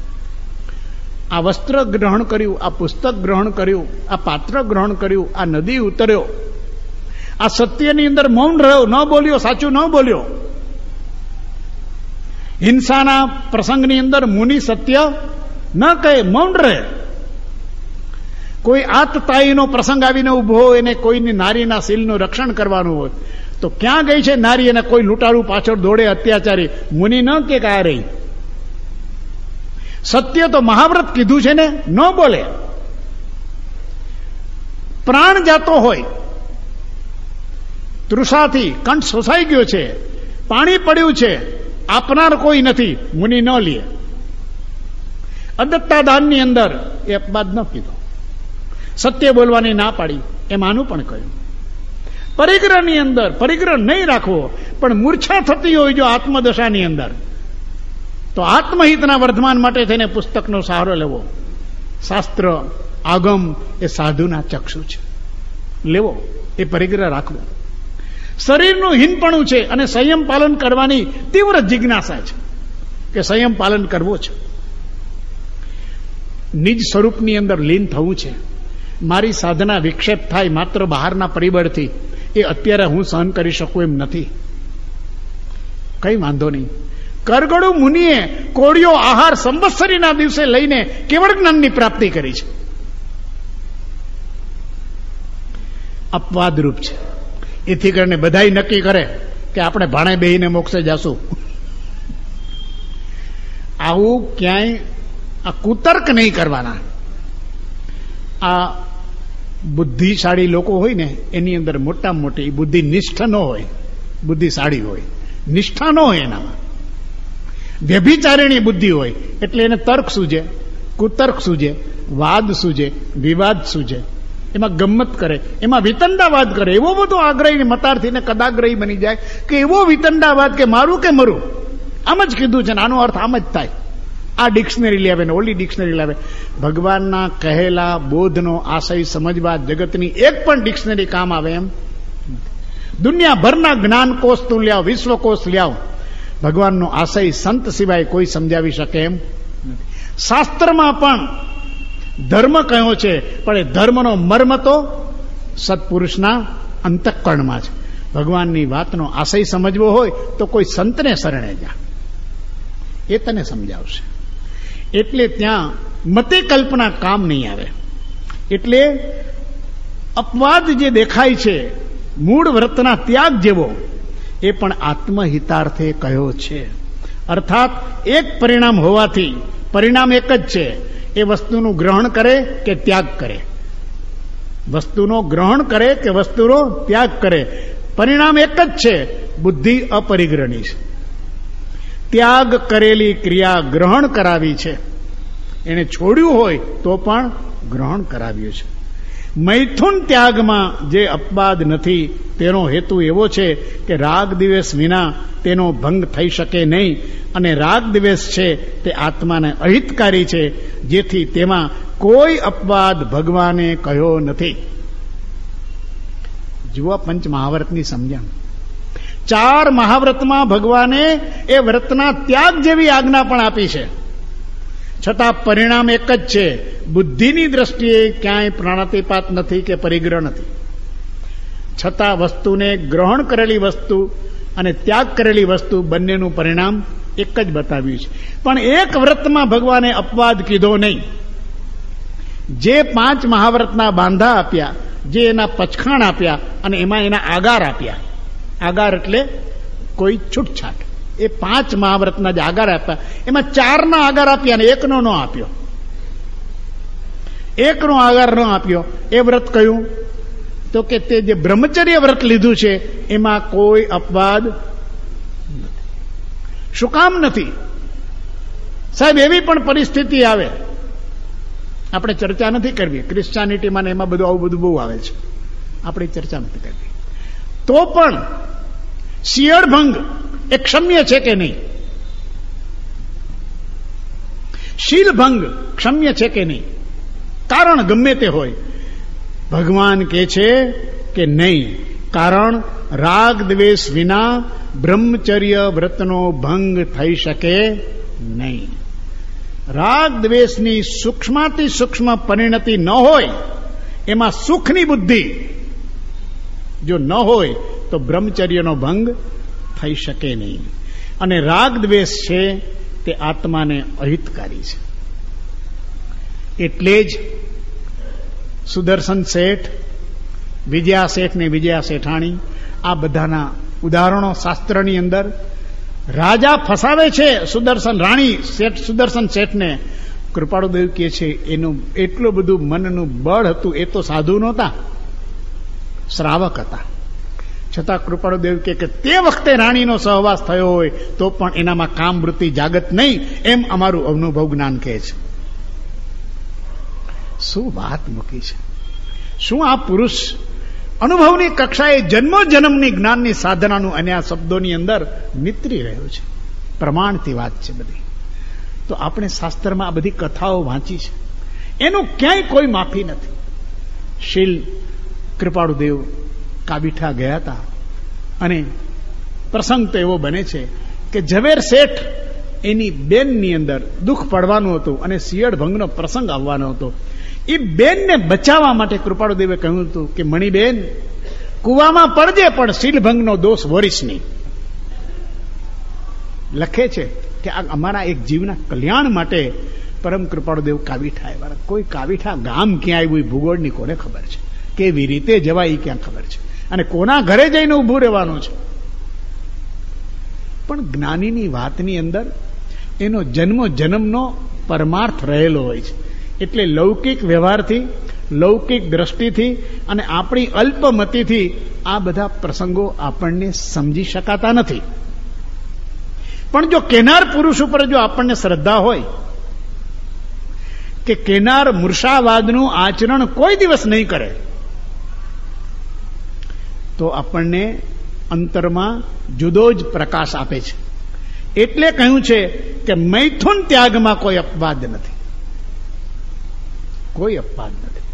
આ વસ્ત્ર ગ્રહણ કર્યું, આ પુસ્તક ગ્રહણ કર્યું, આ પાત્ર ગ્રહણ કર્યું, આ નદી ઉતર્યો, આ સત્યની અંદર મૌન રહ્યો, ન બોલ્યો, સાચું ન બોલ્યો. હિંસાના પ્રસંગની અંદર મુનિ સત્ય ન કહે, મૌન રહે. કોઈ આતતાઈનો પ્રસંગ આવીને ઉભો હોય અને કોઈની નારીના શીલનું રક્ષણ કરવાનું હોય તો ક્યાં ગઈ છે નારી અને કોઈ લૂંટારૂ પાછળ દોડે અત્યાચારી, મુનિ ન કે આ રહી. સત્ય તો મહાવ્રત કીધું છે ને, ન બોલે. પ્રાણ જાતો હોય, તૃષાથી કંઠ શોષાઈ ગયો છે, પાણી પડ્યું છે, આપનાર કોઈ નથી, મુનિ ન લે. અદત્તાદાનની અંદર એ અપવાદ ન કીધો, સત્ય બોલવાની ના પાડી, એમાંનું પણ કહ્યું. પરિગ્રહની અંદર પરિગ્રહ નહીં રાખવો, પણ મૂર્છા થતી હોય જો આત્મદશાની અંદર તો આત્મહિતના વર્ધમાન માટે થઈને પુસ્તકનો સહારો લેવો. શાસ્ત્ર આગમ એ સાધુના ચક્ષુ છે, લેવો, એ પરિગ્રહ રાખવો. શરીરનું હીનપણું છે અને સંયમ પાલન કરવાની તીવ્ર જિજ્ઞાસા છે કે સંયમ પાલન કરવો છે. નિજ સ્વરૂપની અંદર લીન થવું છે. મારી સાધના વિક્ષેપ થાય માત્ર બહારના પરિબળથી, એ અત્યારે હું સહન કરી શકું એમ નથી. કઈ વાંધો નહીં. કરગડુ મુનિએ કોળિયો આહાર સંવત્સરીના દિવસે લઈને કેવળ જ્ઞાનની પ્રાપ્તિ કરી છે. અપવાદરૂપ છે. એથી કરીને બધાય નક્કી કરે કે આપણે ભાણે બેહીને મોક્ષે જાશું. આવું ક્યાંય આ કુતર્ક નહીં કરવાના. આ બુદ્ધિશાળી લોકો હોય ને એની અંદર મોટા મોટી બુદ્ધિ નિષ્ઠ ન હોય, બુદ્ધિશાળી હોય, નિષ્ઠા ન હોય એનામાં, વ્યભિચારિણી બુદ્ધિ હોય. એટલે એને તર્ક સૂજે, કુતર્ક સૂજે, વાદ સૂજે, વિવાદ સૂજે, એમાં ગમ્મત કરે, એમાં વિતંડાવાદ કરે. એવો બધો આગ્રહી મતાર્થીને કદાગ્રહી બની જાય કે એવો વિતંડાવાદ કે મારું કે મરું, આમ જ કીધું છે ને આનો અર્થ આમ જ થાય. આ ડિક્શનરી લાવે ને ઓલી ડિક્શનરી લાવે. ભગવાનના કહેલા બોધનો આશય સમજવા જગતની એક પણ ડિક્શનરી કામ આવે એમ. દુનિયાભરના જ્ઞાનકોશ તું લ્યાવ, વિશ્વકોશ લ્યાવ, ભગવાનનો આશય સંત સિવાય કોઈ સમજાવી શકે એમ નથી. શાસ્ત્રમાં પણ ધર્મ કયો છે, પણ એ ધર્મનો મર્મ તો સત્પુરુષના અંતઃકરણમાં છે. ભગવાનની વાતનો આશય સમજવો હોય તો કોઈ સંતને શરણે જા, એ તને સમજાવશે. એટલે ત્યાં મતે કલ્પના કામ નહીં આવે. એટલે અપવાદ જે દેખાય છે મૂળ વ્રતના ત્યાગ જેવો, એ પણ આત્મહિતાર્થે કહ્યો છે. અર્થાત એક પરિણામ હોવાથી પરિણામ એક જ છે, એ વસ્તુનું ગ્રહણ કરે કે ત્યાગ કરે, વસ્તુનો ગ્રહણ કરે કે વસ્તુનો ત્યાગ કરે, પરિણામ એક જ છે. બુદ્ધિ અપરિગ્રહણી છે. ત્યાગ કરેલી ક્રિયા ગ્રહણ કરાવી છે, એને છોડ્યું હોય તો પણ ગ્રહણ કરાવ્યું છે. મૈથુન ત્યાગમાં જે અપવાદ નથી તેનો હેતુ એવો છે કે રાગ દ્વેષ વિના તેનો ભંગ થઈ શકે નહીં, અને રાગ દ્વેષ છે તે આત્માને અહિતકારી છે, જેથી તેમાં કોઈ અપવાદ ભગવાને કહ્યો નથી. જુઓ પંચ મહાવ્રતની સમજણ. 4 મહાવ્રતમાં ભગવાને એ વ્રતના ત્યાગ જેવી આજ્ઞા પણ આપી છે, છતાં પરિણામ એક જ છે. બુદ્ધિની દ્રષ્ટિએ ક્યાંય પ્રાણાતિપાત નથી કે પરિગ્રહ નથી, છતાં વસ્તુને ગ્રહણ કરેલી વસ્તુ અને ત્યાગ કરેલી વસ્તુ બંનેનું પરિણામ એક જ બતાવ્યું છે. પણ એક વ્રતમાં ભગવાને અપવાદ કીધો નહીં. જે 5 મહાવ્રતના બાંધા આપ્યા, જે એના પચખાણ આપ્યા અને એમાં એના આગાર આપ્યા, આગાર એટલે કોઈ છૂટછાટ, એ 5 મહાવ્રતના જે આગાર આપ્યા એમાં 4ના આગાર આપ્યા અને 1નો ન આપ્યો. 1નો આગાર ન આપ્યો એ વ્રત કયું? તો કે તે જે બ્રહ્મચર્ય વ્રત લીધું છે એમાં કોઈ અપવાદ નથી. શું કામ નથી? સાહેબ એવી પણ પરિસ્થિતિ આવે, આપણે ચર્ચા નથી કરવી, ક્રિશ્ચિયાનિટીમાં એમાં બધું આવું બધું બહુ આવે છે, આપણે ચર્ચા નથી કરવી. તો પણ શિયળ ભંગ એ ક્ષમ્ય છે કે નહીં? શીલ ભંગ ક્ષમ્ય છે કે નહીં? કારણ ગમે તે હોય, ભગવાન કહે છે કે નહીં. કારણ રાગ દ્વેષ વિના બ્રહ્મચર્ય વ્રતનો ભંગ થઈ શકે નહીં. રાગ દ્વેષની સૂક્ષ્માતિ સૂક્ષ્મ પરિણતિ ન હોય, એમાં સુખની બુદ્ધિ જો ન હોય તો બ્રહ્મચર્યનો ભંગ થઈ શકે નહીં. અને રાગ દ્વેષ છે તે આત્માને અહિતકારી છે. એટલે જ સુદર્શન શેઠ, વિજયા શેઠ ને વિજયા શેઠાણી, આ બધાના ઉદાહરણો શાસ્ત્રની અંદર. રાજા ફસાવે છે સુદર્શન રાણી શેઠ, સુદર્શન શેઠને. કૃપાળુદેવ કહે છે એનું એટલું બધું મનનું બળ હતું, એ તો સાધુ નહોતા, શ્રાવક હતા. છતાં કૃપાળુદેવ કહે કે તે વખતે રાણીનો સહવાસ થયો હોય તો પણ એનામાં કામ વૃત્તિ જાગત નહીં, એમ અમારું અનુભવ જ્ઞાન કહે છે. શું વાત મૂકી છે! શું આ પુરુષ અનુભવની કક્ષાએ જન્મો જન્મની જ્ઞાનની સાધનાનું અને આ શબ્દોની અંદર નીતરી રહ્યો છે. પ્રમાણથી વાત છે બધી. તો આપણે શાસ્ત્રમાં આ બધી કથાઓ વાંચી છે, એનું ક્યાંય કોઈ માફી નથી. શીલ કૃપાળુદેવ કાબીઠા ગયા હતા અને પ્રસંગ તો એવો બને છે કે ઝવેર શેઠ એની બેનની અંદર દુઃખ પડવાનું હતું અને શિયળ ભંગનો પ્રસંગ આવવાનો હતો. એ બેનને બચાવવા માટે કૃપાળુદેવે કહ્યું હતું કે મણીબેન, કુવામાં પડજે પણ શીલભંગનો દોષ વરીશ નહીં. લખે છે કે આ અમારા એક જીવના કલ્યાણ માટે પરમ કૃપાળુદેવ કાબીઠા આવ્યા. કોઈ કાબીઠા ગામ ક્યાં આવ્યું ભૂગોળની કોને ખબર છે, કેવી રીતે જવાય ક્યાં ખબર છે, અને કોના ઘરે જઈને ઊભું રહેવાનું છે. પણ જ્ઞાનીની વાતની અંદર એનો જન્મો જન્મનો પરમાર્થ રહેલો હોય છે. એટલે લૌકિક વ્યવહારથી, લૌકિક દ્રષ્ટિથી અને આપણી અલ્પમતીથી આ બધા પ્રસંગો આપણને સમજી શકાતા નથી. પણ જો કેનાર પુરુષ ઉપર જો આપણને શ્રદ્ધા હોય કે કેનાર મૂર્છાવાદનું આચરણ કોઈ દિવસ નહીં કરે, તો આપણને અંતરમાં જુદો જ પ્રકાશ આપે છે. એટલે કહ્યું છે કે મૈથુન ત્યાગમાં કોઈ અપવાદ નથી, કોઈ અપવાદ નથી.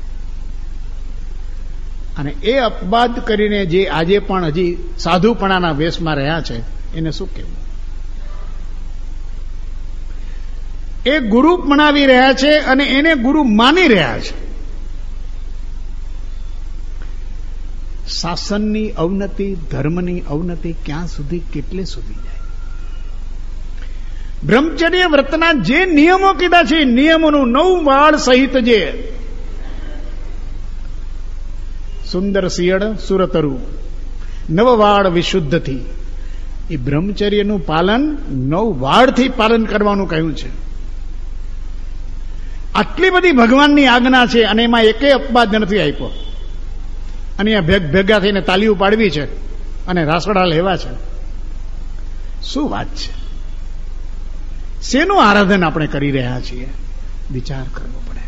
અને એ અપવાદ કરીને જે આજે પણ હજી સાધુપણાના વેશમાં રહ્યા છે એને શું કહેવું? એ ગુરુ મનાવી રહ્યા છે અને એને ગુરુ માની રહ્યા છે. શાસનની અવનતિ, ધર્મની અવનતિ ક્યાં સુધી, કેટલે સુધી જાય? બ્રહ્મચર્ય વ્રતના જે નિયમો કીધા છે, નિયમોનું 9 વાળ સહિત જે સુંદર શિયળ સુરતરુ નવવાળ વિશુદ્ધથી, એ બ્રહ્મચર્યનું પાલન 9 વાળથી પાલન કરવાનું કહ્યું છે. આટલી બધી ભગવાનની આજ્ઞા છે અને એમાં એકેય અપવાદ નથી આપ્યો. અને અહીંયા ભેગા થઈને તાલીઓ પાડવી છે અને રાસડા લેવા છે. શું વાત છે? શેનું આરાધન આપણે કરી રહ્યા છીએ? વિચાર કરવો પડે.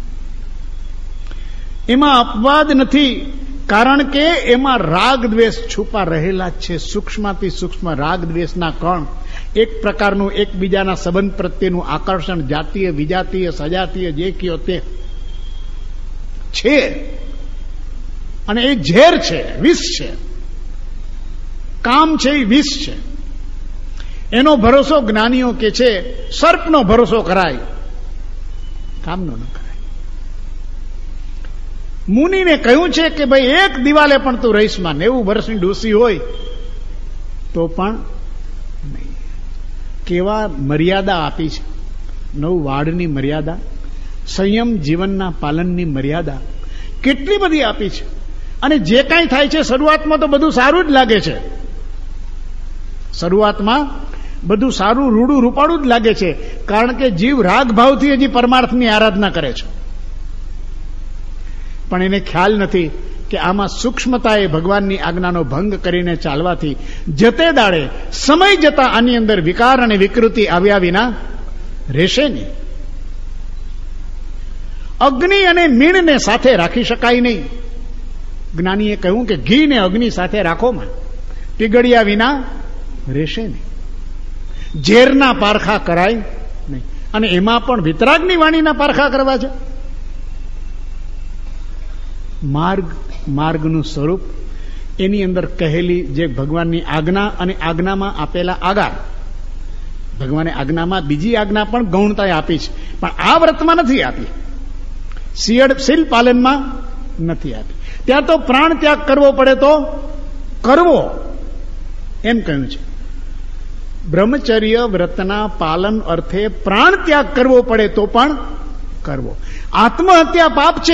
એમાં અપવાદ નથી, કારણ કે એમાં રાગ દ્વેષ છુપા રહેલા જ છે. સૂક્ષ્મથી સૂક્ષ્મ રાગ દ્વેષના કણ, એક પ્રકારનું એકબીજાના સંબંધ પ્રત્યેનું આકર્ષણ, જાતીય વિજાતીય સજાતીય જે કયો તે છે. અને એ ઝેર છે, વિષ છે. કામ છે એ વિષ છે. એનો ભરોસો જ્ઞાનીઓ કે છે સર્પનો ભરોસો કરાય, કામનો ન કરાય. મુનિને કહ્યું છે કે ભાઈ એક દિવાલે પણ તું રહીશમાં, 90 વર્ષની ડોસી હોય તો પણ નહીં. કેવા મર્યાદા આપી છે, 9 વાળની મર્યાદા, સંયમ જીવનના પાલનની મર્યાદા કેટલી બધી આપી છે. અને જે કાંઈ થાય છે શરૂઆતમાં તો બધું સારું જ લાગે છે. શરૂઆતમાં બધું સારું, રૂડું રૂપાળું જ લાગે છે, કારણ કે જીવ રાગ ભાવથી હજી પરમાર્થની આરાધના કરે છે. પણ એને ખ્યાલ નથી કે આમાં સૂક્ષ્મતાએ ભગવાનની આજ્ઞાનો ભંગ કરીને ચાલવાથી જતે દાડે સમય જતા આની અંદર વિકાર અને વિકૃતિ આવ્યા વિના રહેશે નહીં. અગ્નિ અને મીણને સાથે રાખી શકાય નહીં. જ્ઞાનીએ કહ્યું કે ઘી ને અગ્નિ સાથે રાખોમાં, પીગળ્યા વિના રહેશે નહીં. ઝેરના પારખા કરાય નહીં. અને એમાં પણ વિતરાગની વાણીના પારખા કરવા છે. માર્ગનું સ્વરૂપ, એની અંદર કહેલી જે ભગવાનની આજ્ઞા અને આજ્ઞામાં આપેલા આગાર. ભગવાને આજ્ઞામાં બીજી આજ્ઞા પણ ગૌણતાએ આપી છે, પણ આ વ્રતમાં નથી આપી. શીલ પાલનમાં નથી આપી. ત્યાં તો પ્રાણ ત્યાગ કરવો પડે તો કરવો એમ કહ્યું છે. બ્રહ્મચર્ય વ્રતના પાલન અર્થે પ્રાણ ત્યાગ કરવો પડે તો પણ કરવો. આત્મહત્યા પાપ છે.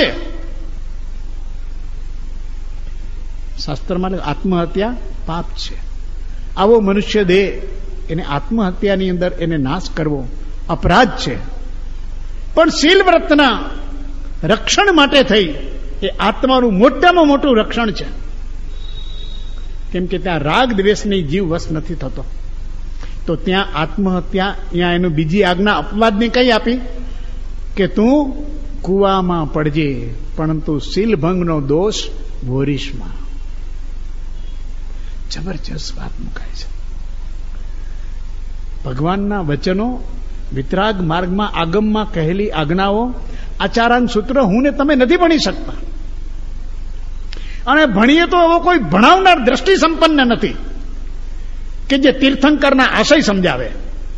શાસ્ત્રમાં આત્મહત્યા પાપ છે. આવો મનુષ્ય દેહ, એને આત્મહત્યાની અંદર એને નાશ કરવો અપરાધ છે. પણ શીલ વ્રતના રક્ષણ માટે થઈ એ આત્માનું મોટામાં મોટું રક્ષણ છે. કેમ કે ત્યાં રાગ દ્વેષની જીવ વશ નથી થતો. તો ત્યાં આત્મહત્યા, ત્યાં એનું બીજી આજ્ઞા અપવાદની કઈ આપી કે તું કુવામાં પડજે, પરંતુ શીલભંગનો દોષ ભોરીશમાં. જબરજસ્ત વાત મુકાય છે. ભગવાનના વચનો, વિતરાગ માર્ગમાં આગમમાં કહેલી આજ્ઞાઓ, આચારાન સૂત્ર હું ને તમે નથી ભણી શકતા. અને ભણીએ તો એવો કોઈ ભણાવનાર દ્રષ્ટિ સંપન્ન નથી કે જે તીર્થંકરના આશય સમજાવે.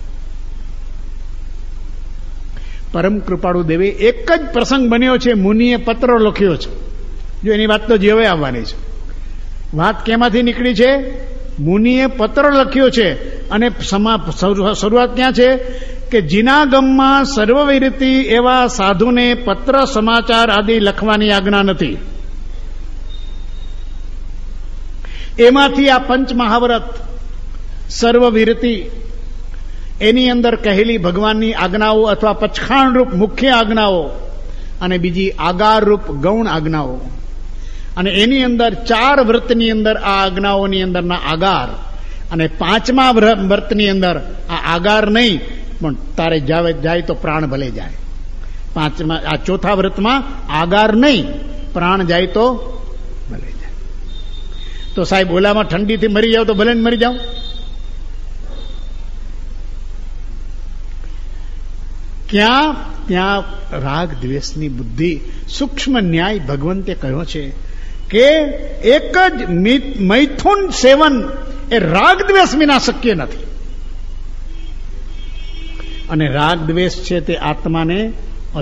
પરમ કૃપાળુ દેવે એક જ પ્રસંગ બન્યો છે, મુનિએ પત્ર લખ્યો છે. જો એની વાત તો જેવે આવવાની છે. વાત કેમાંથી નીકળી છે? મુનિએ પત્ર લખ્યો છે. અને શરૂઆત ક્યાં છે કે જીનાગમમાં સર્વવિરતિ એવા સાધુને પત્ર સમાચાર આદિ લખવાની આજ્ઞા નથી. એમાંથી આ પંચમહાવ્રત, સર્વવિરતિ, એની અંદર કહેલી ભગવાનની આજ્ઞાઓ અથવા પચખાણ રૂપ મુખ્ય આજ્ઞાઓ અને બીજી આગાર રૂપ ગૌણ આજ્ઞાઓ, અને એની અંદર 4 વ્રતની અંદર આ આજ્ઞાઓની અંદરના આગાર, અને 5મા વ્રતની અંદર આ આગાર નહીં, પણ તારે જાય તો પ્રાણ ભલે જાય. આ 4થા વ્રતમાં આગાર નહીં, પ્રાણ જાય તો ભલે જાય. તો સાહેબ ઓલામાં ઠંડીથી મરી જાવ તો ભલે ને મરી જાવ. ત્યાં રાગ દ્વેષની બુદ્ધિ, સૂક્ષ્મ ન્યાય ભગવંતે કહ્યો છે કે એક જ મૈથુન સેવન એ રાગ દ્વેષ વિના શક્ય નથી. અને રાગ દ્વેષ છે તે આત્માને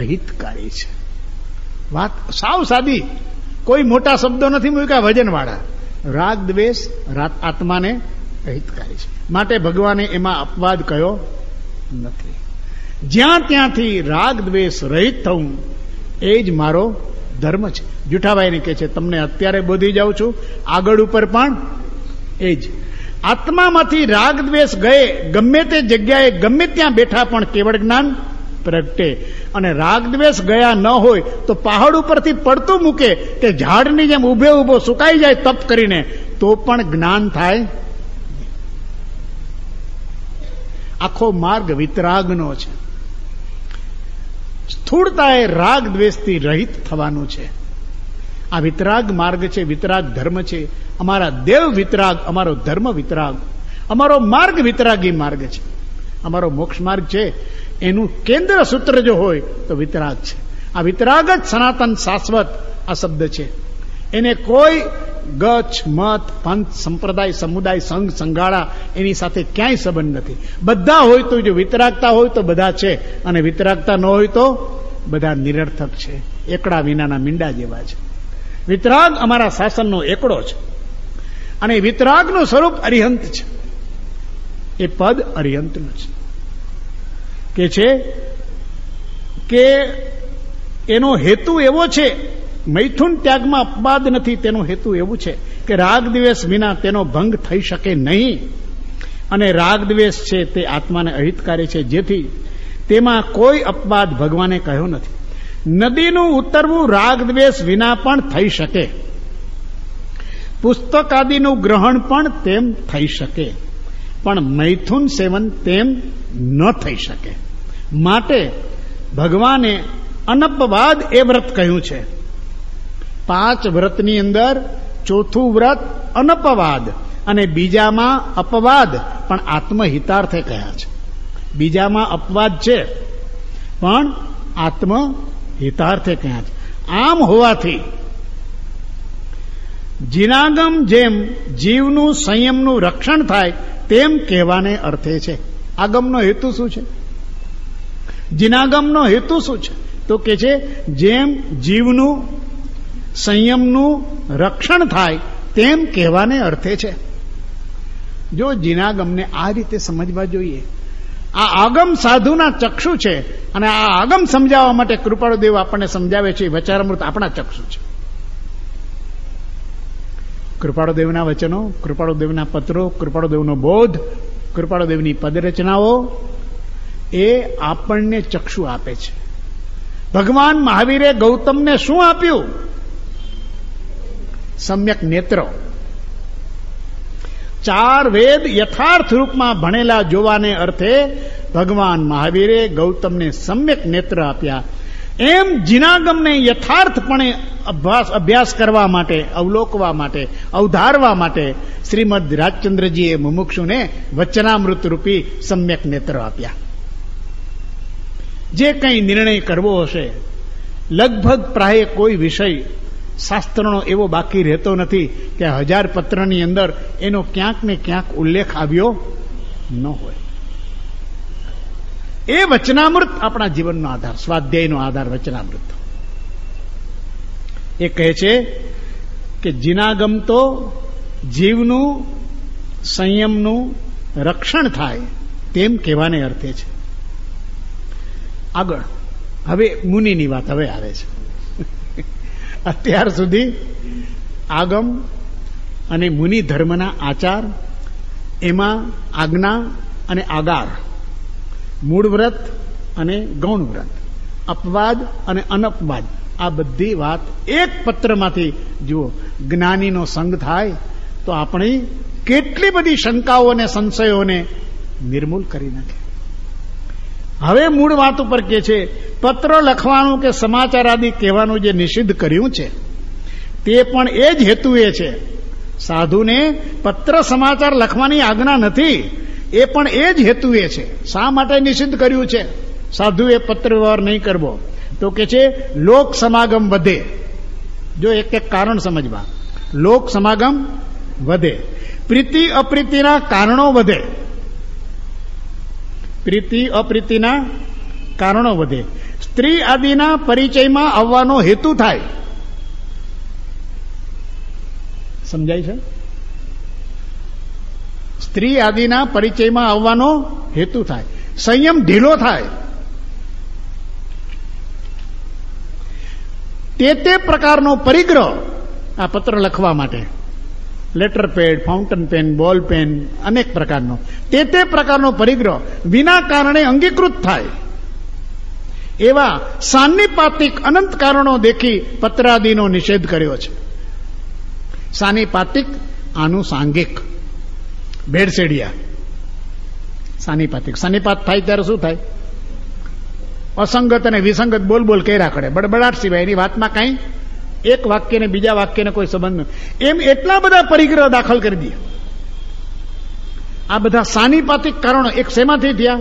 અહિતકારી છે. વાત સાવ સાદી, કોઈ મોટા શબ્દો નથી મૂક્યા વજનવાળા. રાગ દ્વેષ આત્માને અહિતકારી છે. માટે ભગવાને એમાં અપવાદ કયો નથી. જ્યાં ત્યાંથી રાગ દ્વેષ રહિત થવું એ જ મારો ધર્મ છે. જુઠાભાઈને કહે છે તમને અત્યારે બોધી જાઉં છું, આગળ ઉપર પણ એ જ. આત્મામાંથી રાગ દ્વેષ ગયે ગમે તે જગ્યાએ ગમે ત્યાં બેઠા પણ કેવળ જ્ઞાન પ્રગટે. અને રાગ દ્વેષ ગયા ન હોય તો પહાડ ઉપરથી પડતું મૂકે કે ઝાડની જેમ ઉભે ઉભો સુકાઈ જાય તપ કરીને તો પણ જ્ઞાન થાય. આખો માર્ગ વિતરાગનો છે. સ્થૂળતાએ રાગ દ્વેષથી રહિત થવાનું છે. આ વિતરાગ માર્ગ છે, વિતરાગ ધર્મ છે. અમારા દેવ વિતરાગ, અમારો ધર્મ વિતરાગ, અમારો માર્ગ વિતરાગી માર્ગ છે. અમારો મોક્ષ માર્ગ છે એનું કેન્દ્ર સૂત્ર જો હોય તો વિતરાગ છે. આ વિતરાગ જ સનાતન શાશ્વત આ શબ્દ છે. એને કોઈ ગચ્છ મત પંથ સંપ્રદાય સમુદાય સંઘ સંગાળા એની સાથે ક્યાંય સંબંધ નથી. બધા હોય તો જો વિતરાગતા હોય તો બધા છે, અને વિતરાગતા ન હોય તો બધા નિરર્થક છે, એકડા વિનાના મીંડા જેવા છે. વિતરાગ અમારા શાસનનો એકડો છે, અને વિતરાગનું સ્વરૂપ અરિહંત છે. એ પદ અરિહંતનું છે કે એનો હેતુ એવો છે, મૈથુન ત્યાગમાં અપવાદ નથી. તેનો હેતુ એવું છે કે રાગ દ્વેષ વિના તેનો ભંગ થઈ શકે નહીં. અને રાગ દ્વેષ છે તે આત્માને અહિતકારી છે, જેથી તેમાં કોઈ અપવાદ ભગવાને કહ્યો નથી. નદીનું ઉતરવું રાગ દ્વેષ વિના પણ થઈ શકે, પુસ્તક આદિનું ગ્રહણ પણ તેમ થઈ શકે, પણ મૈથુન સેવન તેમ ન થઈ શકે. માટે ભગવાને અનપવાદ એ વ્રત કહ્યું છે. 5 વ્રતની અંદર ચોથું વ્રત અનપવાદ અને બીજામાં અપવાદ પણ આત્મહિતાર્થે કહ્યા છે. બીજામાં અપવાદ છે પણ આત્મહિતાર્થે કહ્યા છે. આમ હોવાથી જીનાગમ જેમ જીવનું સંયમનું રક્ષણ થાય તેમ કહેવાને અર્થે છે. આગમનો હેતુ શું છે? જીનાગમનો હેતુ શું છે? તો કે છે જેમ જીવનું સંયમનું રક્ષણ થાય તેમ કહેવાને અર્થે છે. જો જીનાગમને આ રીતે સમજવા જોઈએ. આ આગમ સાધુના ચક્ષુ છે, અને આ આગમ સમજાવવા માટે કૃપાળુદેવ આપણને સમજાવે છે. વચારામૃત આપણા ચક્ષુ છે. કૃપાળુદેવના વચનો, કૃપાળુદેવના પત્રો, કૃપાળુદેવનો બોધ, કૃપાળુદેવની પદરચનાઓ એ આપણને ચક્ષુ આપે છે. ભગવાન મહાવીરે ગૌતમને શું આપ્યું? સમ્યક નેત્ર. 4 વેદ યથાર્થ રૂપમાં ભણેલા જોવાને અર્થે ભગવાન મહાવીરે ગૌતમને સમ્યક નેત્ર આપ્યા. એમ જીનાગમને યથાર્થપણે અભ્યાસ કરવા માટે, અવલોકવા માટે, અવધારવા માટે શ્રીમદ રાજચંદ્રજીએ મુમુક્ષુને વચનામૃત રૂપી સમ્યક નેત્ર આપ્યા. જે કંઈ નિર્ણય કરવો હશે, લગભગ પ્રાય કોઈ વિષય શાસ્ત્રનો એવો બાકી રહેતો નથી કે 1000 પત્રની અંદર એનો ક્યાંક ને ક્યાંક ઉલ્લેખ આવ્યો ન હોય. એ વચનામૃત આપણા જીવનનો આધાર, સ્વાધ્યાયનો આધાર વચનામૃત. એ કહે છે કે જીનાગમ તો જીવનું સંયમનું રક્ષણ થાય તેમ કહેવાને અર્થે છે. આગળ હવે મુનિની વાત હવે આવે છે. અત્યાર સુધી આગમ અને મુનિ ધર્મના આચાર, એમાં આજ્ઞા અને આગાર, મૂળ વ્રત અને ગૌણ વ્રત, અપવાદ અને અનપવાદ, આ બધી વાત એક પત્રમાંથી જુઓ. જ્ઞાનીનો સંગ થાય તો આપણી કેટલી બધી શંકાઓ અને સંશયોને નિર્મૂલ કરી નાખે. હવે મૂળ વાત ઉપર કે છે, પત્ર લખવાનું કે સમાચાર આદિ કહેવાનું જે નિષિદ્ધ કર્યું છે તે પણ એ જ હેતુ એ છે. સાધુને પત્ર સમાચાર લખવાની આજ્ઞા નથી, એ પણ એ જ હેતુ એ છે. શા માટે નિષિદ્ધ કર્યું છે સાધુએ પત્ર વ્યવહાર નહીં કરવો? તો કે છે લોક સમાગમ વધે. જો એક એક કારણ સમજવા. લોક સમાગમ વધે, પ્રીતિ અપ્રીતિના કારણો વધે, પ્રીતિ અપ્રીતિના કારણો વધે, સ્ત્રી આદિના પરિચયમાં આવવાનો હેતુ થાય, સમજાય છે? સ્ત્રી આદિના પરિચયમાં આવવાનો હેતુ થાય, સંયમ ઢીલો થાય. તે પ્રકારનો પરિગ્રહ આ પત્ર લખવા માટે, letter pad, fountain pen, ball pen, અનેક પ્રકારનો તે પ્રકારનો પરિગ્રહ વિના કારણે અંગીકૃત થાય એવા સાન્નિપાતિક અનંત કારણો દેખી પત્રાદિનો નિષેધ કર્યો છે. સાનિપાતિક આનુસાંગિક, ભેળસેડિયા. સાનિપાતિક, સાનિપાત થાય ત્યારે શું થાય? અસંગત અને વિસંગત બોલ કર્યા કરે, બડબડાટ સિવાય એની વાતમાં કઈ એક વાક્યને બીજા વાક્યને કોઈ સંબંધ નથી. એમ એટલા બધા પરિગ્રહ દાખલ કરી દે. આ બધા સાનિપાતિક કારણો એક શેમાંથી થયા?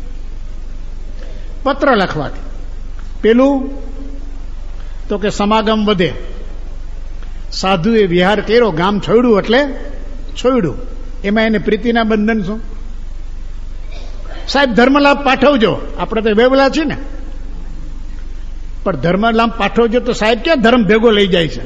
પત્ર લખવાથી. પેલું તો કે સમાગમ વધે. સાધુએ વિહાર કર્યો, ગામ છોડ્યું એટલે છોડ્યું. એમાં એને પ્રીતિના બંધન શું? સાહેબ ધર્મલાભ પાઠવજો, આપણે તો વેવલા છીએ ને, પણ ધર્મલાભ પાઠવજો તો સાહેબ ક્યાં ધર્મ ભેગો લઈ જાય છે?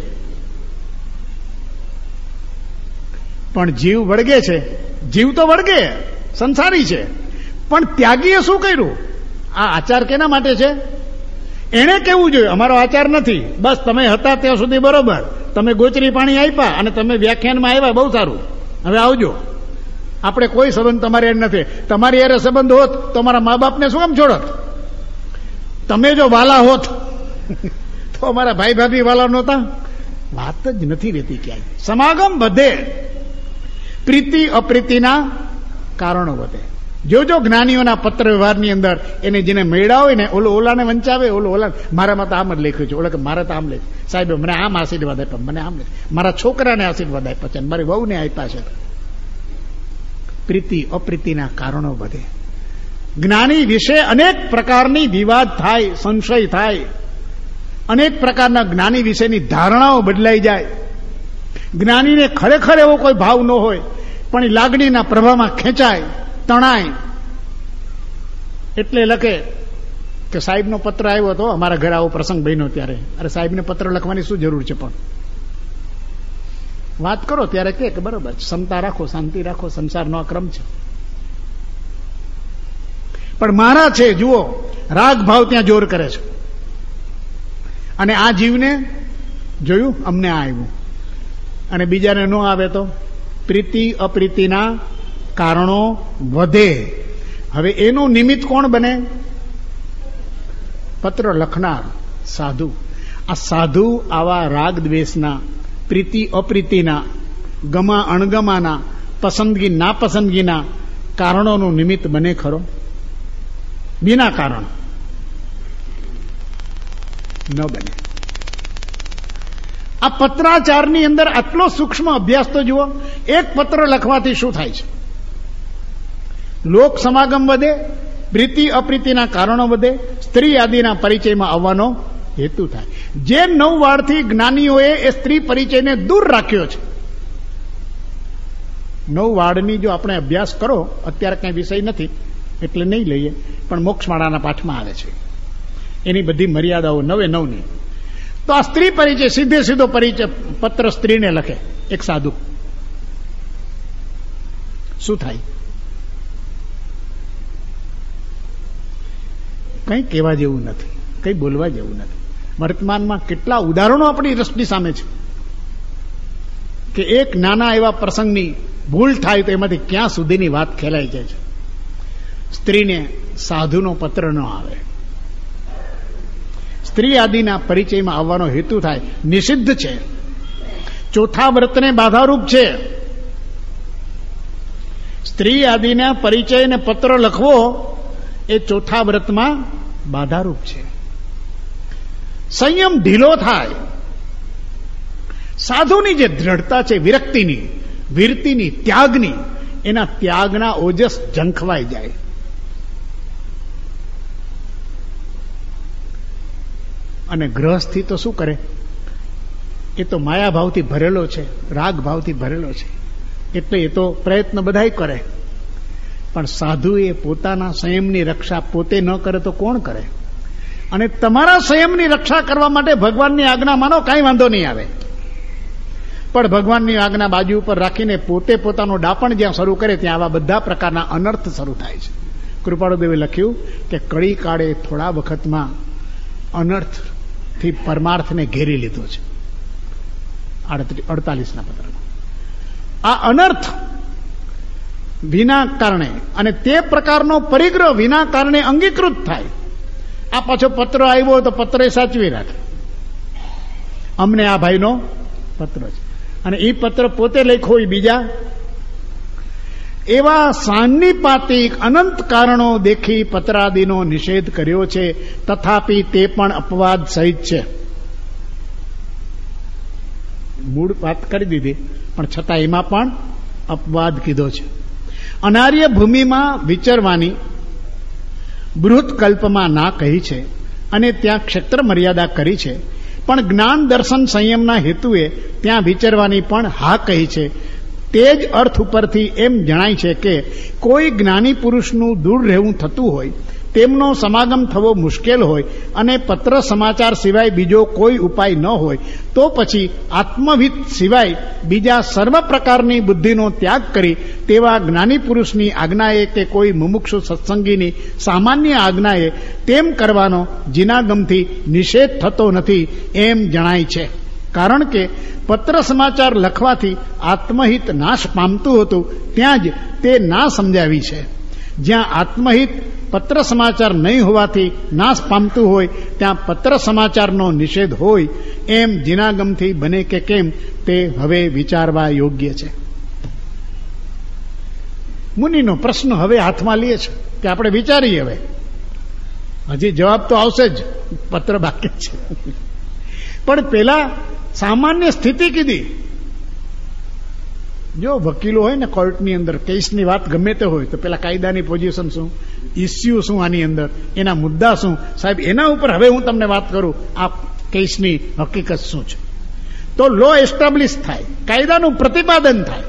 પણ જીવ વળગે છે, જીવ તો વળગે, સંસારી છે, પણ ત્યાગીએ શું કર્યું? આ આચાર કેના માટે છે? એને કેવું જોઈએ અમારો આચાર નથી, બસ તમે હતા ત્યાં સુધી બરોબર, તમે ગોચરી પાણી આપ્યા અને તમે વ્યાખ્યાનમાં આવ્યા, બહુ સારું, હવે આવજો, આપણે કોઈ સંબંધ તમારી યાર નથી. તમારી યારે સંબંધ હોત તો અમારા મા બાપને શું કામ છોડત? તમે જો વાલા હોત તો અમારા ભાઈ ભાભી વાલા નહોતા? વાત જ નથી રહેતી ક્યાંય. સમાગમ વધે, પ્રીતિ અપ્રીતિના કારણો વધે. જો જ્ઞાનીઓના પત્ર વ્યવહારની અંદર એને જેને મેળા હોય ને, ઓલાને વંચાવે, ઓલા મારામાં તો આમ જ લખ્યું છે, ઓલા કે મારે તો આમ લખ્યું, સાહેબ મને આમ આશીર્વાદ આપ્યા, મને આમ મારા છોકરાને આશીર્વાદ આપ્યા છે, મારી વહુને આપ્યા છે. પ્રીતિ અપ્રીતિના કારણો વધે. જ્ઞાની વિશે અનેક પ્રકારની વિવાદ થાય, સંશય થાય, અનેક પ્રકારના જ્ઞાની વિશેની ધારણાઓ બદલાઈ જાય. જ્ઞાનીને ખરેખર એવો કોઈ ભાવ ન હોય, પણ એ લાગણીના પ્રભાવમાં ખેંચાય, તણાય. એટલે લખે કે સાહેબનો પત્ર આવ્યો હતો, અમારા ઘરે આવો પ્રસંગ બન્યો ત્યારે. અરે સાહેબને પત્ર લખવાની શું જરૂર છે? પણ વાત કરો ત્યારે કે બરોબર, ક્ષમતા રાખો, શાંતિ રાખો, સંસારનો આ ક્રમ છે. પણ મારા છે, જુઓ, રાગ ભાવ ત્યાં જોર કરે છે. અને આ જીવને જોયું, અમને આ આવ્યું, અને બીજાને ન આવે તો પ્રીતિ અપ્રીતિના કારણો વધે. હવે એનું નિમિત્ત કોણ બને? પત્ર લખનાર સાધુ. આ સાધુ આવા રાગ દ્વેષના, પ્રીતિ અપ્રીતિના, ગમા અણગમાના, પસંદગી નાપસંદગીના કારણોનું નિમિત્ત બને ખરો? વિના કારણ ન બને. આ પત્રાચારની અંદર આટલો સૂક્ષ્મ અભ્યાસ તો જુઓ. એક પત્ર લખવાથી શું થાય છે? લોક સમાગમ વધે, પ્રીતિ અપ્રીતિના કારણો વધે, સ્ત્રી આદિના પરિચયમાં આવવાનો હેતુ થાય. જે 9 વાળથી જ્ઞાનીઓએ એ સ્ત્રી પરિચયને દૂર રાખ્યો છે. 9 વાળની જો આપણે અભ્યાસ કરો, અત્યારે કઈ વિષય નથી એટલે નહીં લઈએ, પણ મોક્ષમાળાના પાઠમાં આવે છે એની બધી મર્યાદાઓ 9 તો આ સ્ત્રી પરિચય, સીધો પરિચય પત્ર સ્ત્રીને લખે એક સાધુ. શું થાય? કંઈ કહેવા જેવું નથી, કંઈ બોલવા જેવું નથી. વર્તમાનમાં કેટલા ઉદાહરણો આપણી દ્રષ્ટિ સામે છે કે એક નાના એવા પ્રસંગની ભૂલ થાય તો એમાંથી ક્યાં સુધીની વાત ખેલાઈ જાય છે. સ્ત્રીને સાધુનો પત્ર ન આવે, સ્ત્રી આદિના પરિચયમાં આવવાનો હેતુ થાય, નિષિદ્ધ છે. ચોથા વ્રતને બાધારૂપ છે. સ્ત્રી આદિના પરિચયને પત્ર લખવો એ ચોથા વ્રતમાં બાધારૂપ છે. સંયમ ઢીલો થાય. સાધુની જે દ્રઢતા છે, વિરક્તિની, વીરતીની, ત્યાગની, એના ત્યાગના ઓજસ ઝંખવાઈ જાય. અને ગ્રહસ્થી તો શું કરે? એ તો માયા ભાવથી ભરેલો છે, રાગ ભાવથી ભરેલો છે, એટલે એ તો પ્રયત્ન બધાય કરે. પણ સાધુ એ પોતાના સંયમની રક્ષા પોતે ન કરે તો કોણ કરે? અને તમારા સંયમની રક્ષા કરવા માટે ભગવાનની આજ્ઞા માનો, કાંઈ વાંધો નહીં આવે. પણ ભગવાનની આજ્ઞા બાજુ ઉપર રાખીને પોતે પોતાનું ડાપણ જ્યાં શરૂ કરે ત્યાં આવા બધા પ્રકારના અનર્થ શરૂ થાય છે. કૃપાળુદેવે લખ્યું કે કળી કાળે થોડા વખતમાં અનર્થથી પરમાર્થને ઘેરી લીધો છે. 48ના પત્રમાં આ અનર્થ વિના કારણે અને તે પ્રકારનો પરિગ્રહ વિના કારણે અંગીકૃત થાય. આ પાછો પત્ર આવ્યો તો પત્ર સાચવી રાખે. અમને આ ભાઈનો પત્ર છે અને એ પત્ર પોતે લખ્યો હોય બીજા. એવા સાન્નિપાતિક અનંત કારણો દેખી પત્રાદિનો નિષેધ કર્યો છે, તથાપિ તે પણ અપવાદ સહિત છે. મૂળ વાત કરી દીધી પણ છતાં એમાં પણ અપવાદ કીધો છે. અનાર્ય ભૂમિમાં વિચરવાની બૃહત કલ્પમાં ના કહી છે અને ત્યાં ક્ષેત્ર મર્યાદા કરી છે, પણ જ્ઞાન દર્શન સંયમના હેતુએ ત્યાં વિચરવાની પણ હા કહી છે. તે જ અર્થ ઉપરથી એમ જણાય છે કે કોઈ જ્ઞાની પુરુષનું દૂર રહેવું થતું હોય, તેમનો સમાગમ થવો મુશ્કેલ હોય અને પત્ર સમાચાર સિવાય બીજો કોઈ ઉપાય ન હોય, તો પછી આત્મહિત સિવાય બીજા સર્વ પ્રકારની બુદ્ધિનો ત્યાગ કરી તેવા જ્ઞાની પુરુષની આજ્ઞાએ કે કોઈ મુમુક્ષુ સત્સંગીની સામાન્ય આજ્ઞાએ તેમ કરવાનો જીનાગમથી નિષેધ થતો નથી એમ જણાય છે. કારણ કે પત્ર સમાચાર લખવાથી આત્મહિત નાશ પામતું હતું ત્યાં જ તે ના સમજાવી છે. જ્યાં આત્મહિત પત્ર સમાચાર નહીં હોવાથી નાશ પામતું હોય ત્યાં પત્ર સમાચારનો નિષેધ હોય એમ જીનાગમથી બને કે કેમ તે હવે વિચારવા યોગ્ય છે. મુનિનો પ્રશ્ન હવે હાથમાં લે છે કે આપણે વિચારીએ. હવે હજી જવાબ તો આવશે જ, પત્ર બાકી છે. પણ પેલા સામાન્ય સ્થિતિ કીધી. જો વકીલો હોય ને કોર્ટની અંદર કેસની વાત ગમે તે હોય તો પેલા કાયદાની પોઝિશન શું, ઇસ્યુ શું, આની અંદર એના મુદ્દા શું, સાહેબ એના ઉપર હવે હું તમને વાત કરું આ કેસની હકીકત શું છે. તો લો એસ્ટાબ્લિશ થાય, કાયદાનું પ્રતિપાદન થાય.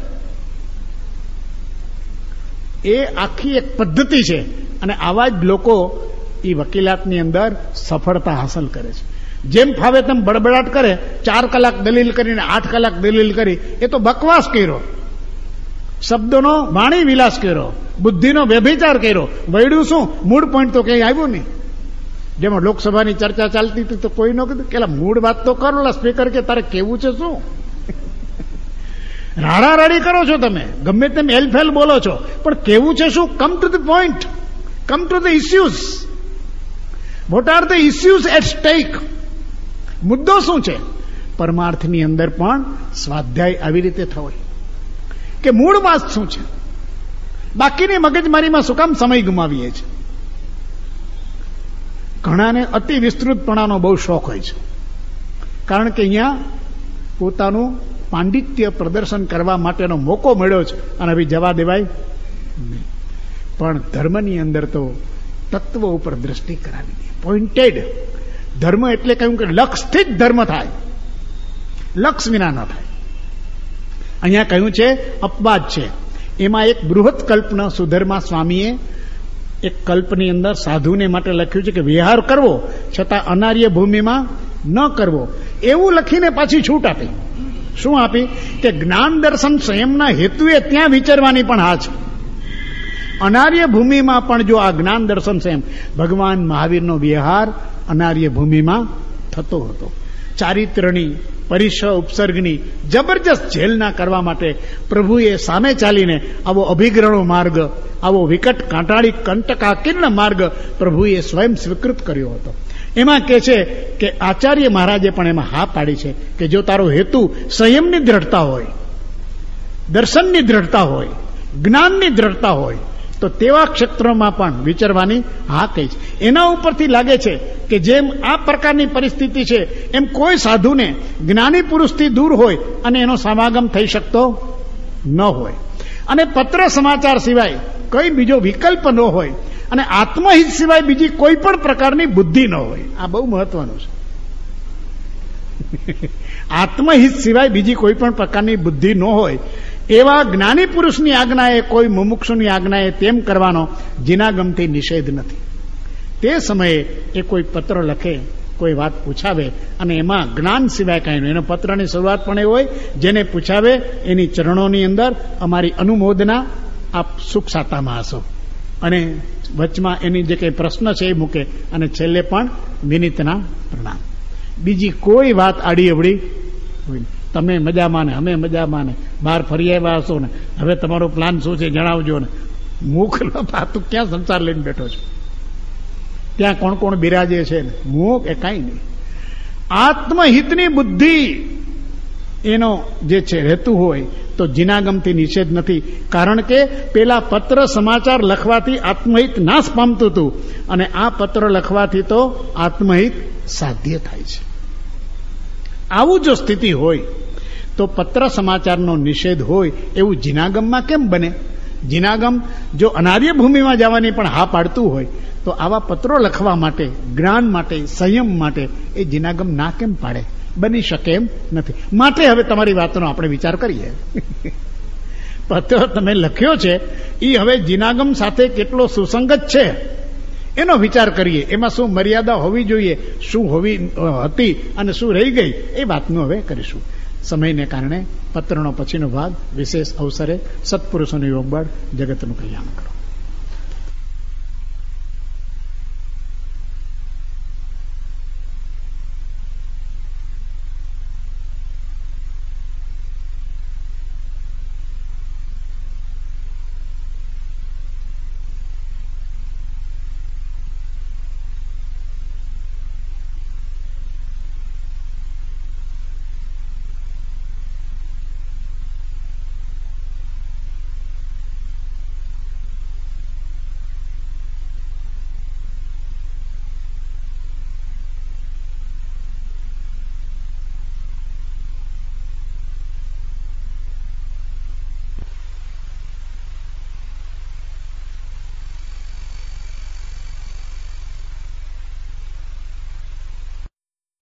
એ આખી એક પદ્ધતિ છે અને આવા જ લોકો એ વકીલાતની અંદર સફળતા હાંસલ કરે છે. જેમ ફાવે તેમ બડબડાટ કરે, 4 કલાક દલીલ કરીને 8 કલાક દલીલ કરી, એ તો બકવાસ કર્યો, શબ્દોનો વાણી વિલાસ કર્યો, બુદ્ધિનો વ્યભિચાર કર્યો. વૈડ્યું શું, મૂળ પોઈન્ટ તો કઈ આવ્યું નહીં. જેમાં લોકસભાની ચર્ચા ચાલતી હતી તો કોઈ ન કીધું કે મૂળ વાત તો કરો. સ્પીકર કે તારે કેવું છે શું? રાડારાડી કરો છો તમે, ગમે તેમ એલફેલ બોલો છો, પણ કેવું છે શું? Come to the point, come to the issues. What are the issues at stake? મુદ્દો શું છે? પરમાર્થની અંદર પણ સ્વાધ્યાય આવી રીતે થવો કે મૂળ વાત શું છે. બાકીની મગજમારીમાં શું કામ સમય ગુમાવીએ છીએ? ઘણાને અતિ વિસ્તૃતપણાનો બહુ શોખ હોય છે, કારણ કે અહીંયા પોતાનું પાંડિત્ય પ્રદર્શન કરવા માટેનો મોકો મળ્યો છે અને હવે જવા દેવાય નહીં. પણ ધર્મની અંદર તો તત્વો ઉપર દ્રષ્ટિ કરાવી દે, પોઈન્ટેડ. ધર્મ એટલે કહ્યું કે લક્ષથી જ ધર્મ થાય, લક્ષ વિના ન થાય. અહીંયા કહ્યું છે અપવાદ છે. એમાં એક બૃહત કલ્પના સુધર્મા સ્વામીએ એક કલ્પની અંદર સાધુને માટે લખ્યું છે કે વિહાર કરવો છતાં અનાર્ય ભૂમિમાં ન કરવો, એવું લખીને પાછી છૂટ આપી. શું આપી? કે જ્ઞાન દર્શન સંયમના હેતુએ ત્યાં વિચારવાની પણ હા છે. અનાર્ય ભૂમિમાં પણ જો આ જ્ઞાન દર્શન સંયમ, ભગવાન મહાવીરનો વિહાર અનાર્ય ભૂમિમાં થતો હતો. ચારિત્રની, પરિષ ઉપસર્ગની જબરજસ્ત ઝેલના કરવા માટે પ્રભુએ સામે ચાલીને આવો અભિગ્રહણો માર્ગ, આવો વિકટ કાંટાળી કંટકાકીર્ણ માર્ગ પ્રભુએ સ્વયં સ્વીકૃત કર્યો હતો. એમાં કે છે કે આચાર્ય મહારાજે પણ એમાં હા પાડી છે કે જો તારો હેતુ સંયમની દ્રઢતા હોય, દર્શનની દ્રઢતા હોય, જ્ઞાનની દ્રઢતા હોય તો તેવા ક્ષેત્રોમાં પણ વિચારવાની હા કહી છે. એના ઉપરથી લાગે છે કે જેમ આ પ્રકારની પરિસ્થિતિ છે એમ કોઈ સાધુને જ્ઞાની પુરુષથી દૂર હોય અને એનો સમાગમ થઈ શકતો ન હોય, અને પત્ર સમાચાર સિવાય કઈ બીજો વિકલ્પ ન હોય, અને આત્મહિત સિવાય બીજી કોઈ પણ પ્રકારની બુદ્ધિ ન હોય. આ બહુ મહત્વનું છે. આત્મહિત સિવાય બીજી કોઈ પણ પ્રકારની બુદ્ધિ ન હોય એવા જ્ઞાની પુરુષની આજ્ઞાએ, કોઈ મુમુક્ષુની આજ્ઞાએ તેમ કરવાનો જીનાગમથી નિષેધ નથી. તે સમયે એ કોઈ પત્ર લખે કોઈ વાત પૂછાવે અને એમાં જ્ઞાન સિવાય કાંઈ નહીં, એનો પત્રની શરૂઆત પણ એ હોય, જેને પૂછાવે એની ચરણોની અંદર અમારી અનુમોદના, આપ સુખ સાતામાં હશો, અને વચમાં એની જે કંઈ પ્રશ્ન છે એ મૂકે, અને છેલ્લે પણ વિનીતના પ્રણામ. બીજી કોઈ વાત આડી અવડી હોય. તમે મજામાં ને અમે મજામાં ને, બહાર ફરી આવ્યા હશો ને, હવે તમારો પ્લાન શું છે જણાવજો ને. મુખ તું ક્યાં સંસાર લઈને બેઠો છો, ત્યાં કોણ કોણ બિરાજે છે ને, મુખ એ કાંઈ નહીં. આત્મહિતની બુદ્ધિ એનો જે છે રહેતું હોય તો જીનાગમથી નિષેધ નથી. કારણ કે પેલા પત્ર સમાચાર લખવાથી આત્મહિત નાશ પામતું હતું, અને આ પત્ર લખવાથી તો આત્મહિત સાધ્ય થાય છે. આવું જો સ્થિતિ હોય તો પત્ર સમાચારનો નિષેધ હોય એવું જીનાગમમાં કેમ બને? જીનાગમ જો અનાર્ય ભૂમિમાં જવાની પણ હા પાડતું હોય તો આવા પત્રો લખવા માટે, જ્ઞાન માટે, સંયમ માટે એ જીનાગમ ના કેમ પાડે? બની શકે એમ નથી. માટે હવે તમારી વાતનો આપણે વિચાર કરીએ. પત્ર તમે લખ્યો છે એ હવે જીનાગમ સાથે કેટલો સુસંગત છે એનો વિચાર કરીએ. એમાં શું મર્યાદા હોવી જોઈએ, શું હોવી હતી અને શું રહી ગઈ, એ વાતનું હવે કરીશું. સમયને કારણે પત્રનો પછીનો ભાગ વિશેષ અવસરે સત્પુરુષોનું યોગબળ, જગતનું કલ્યાણ કરો.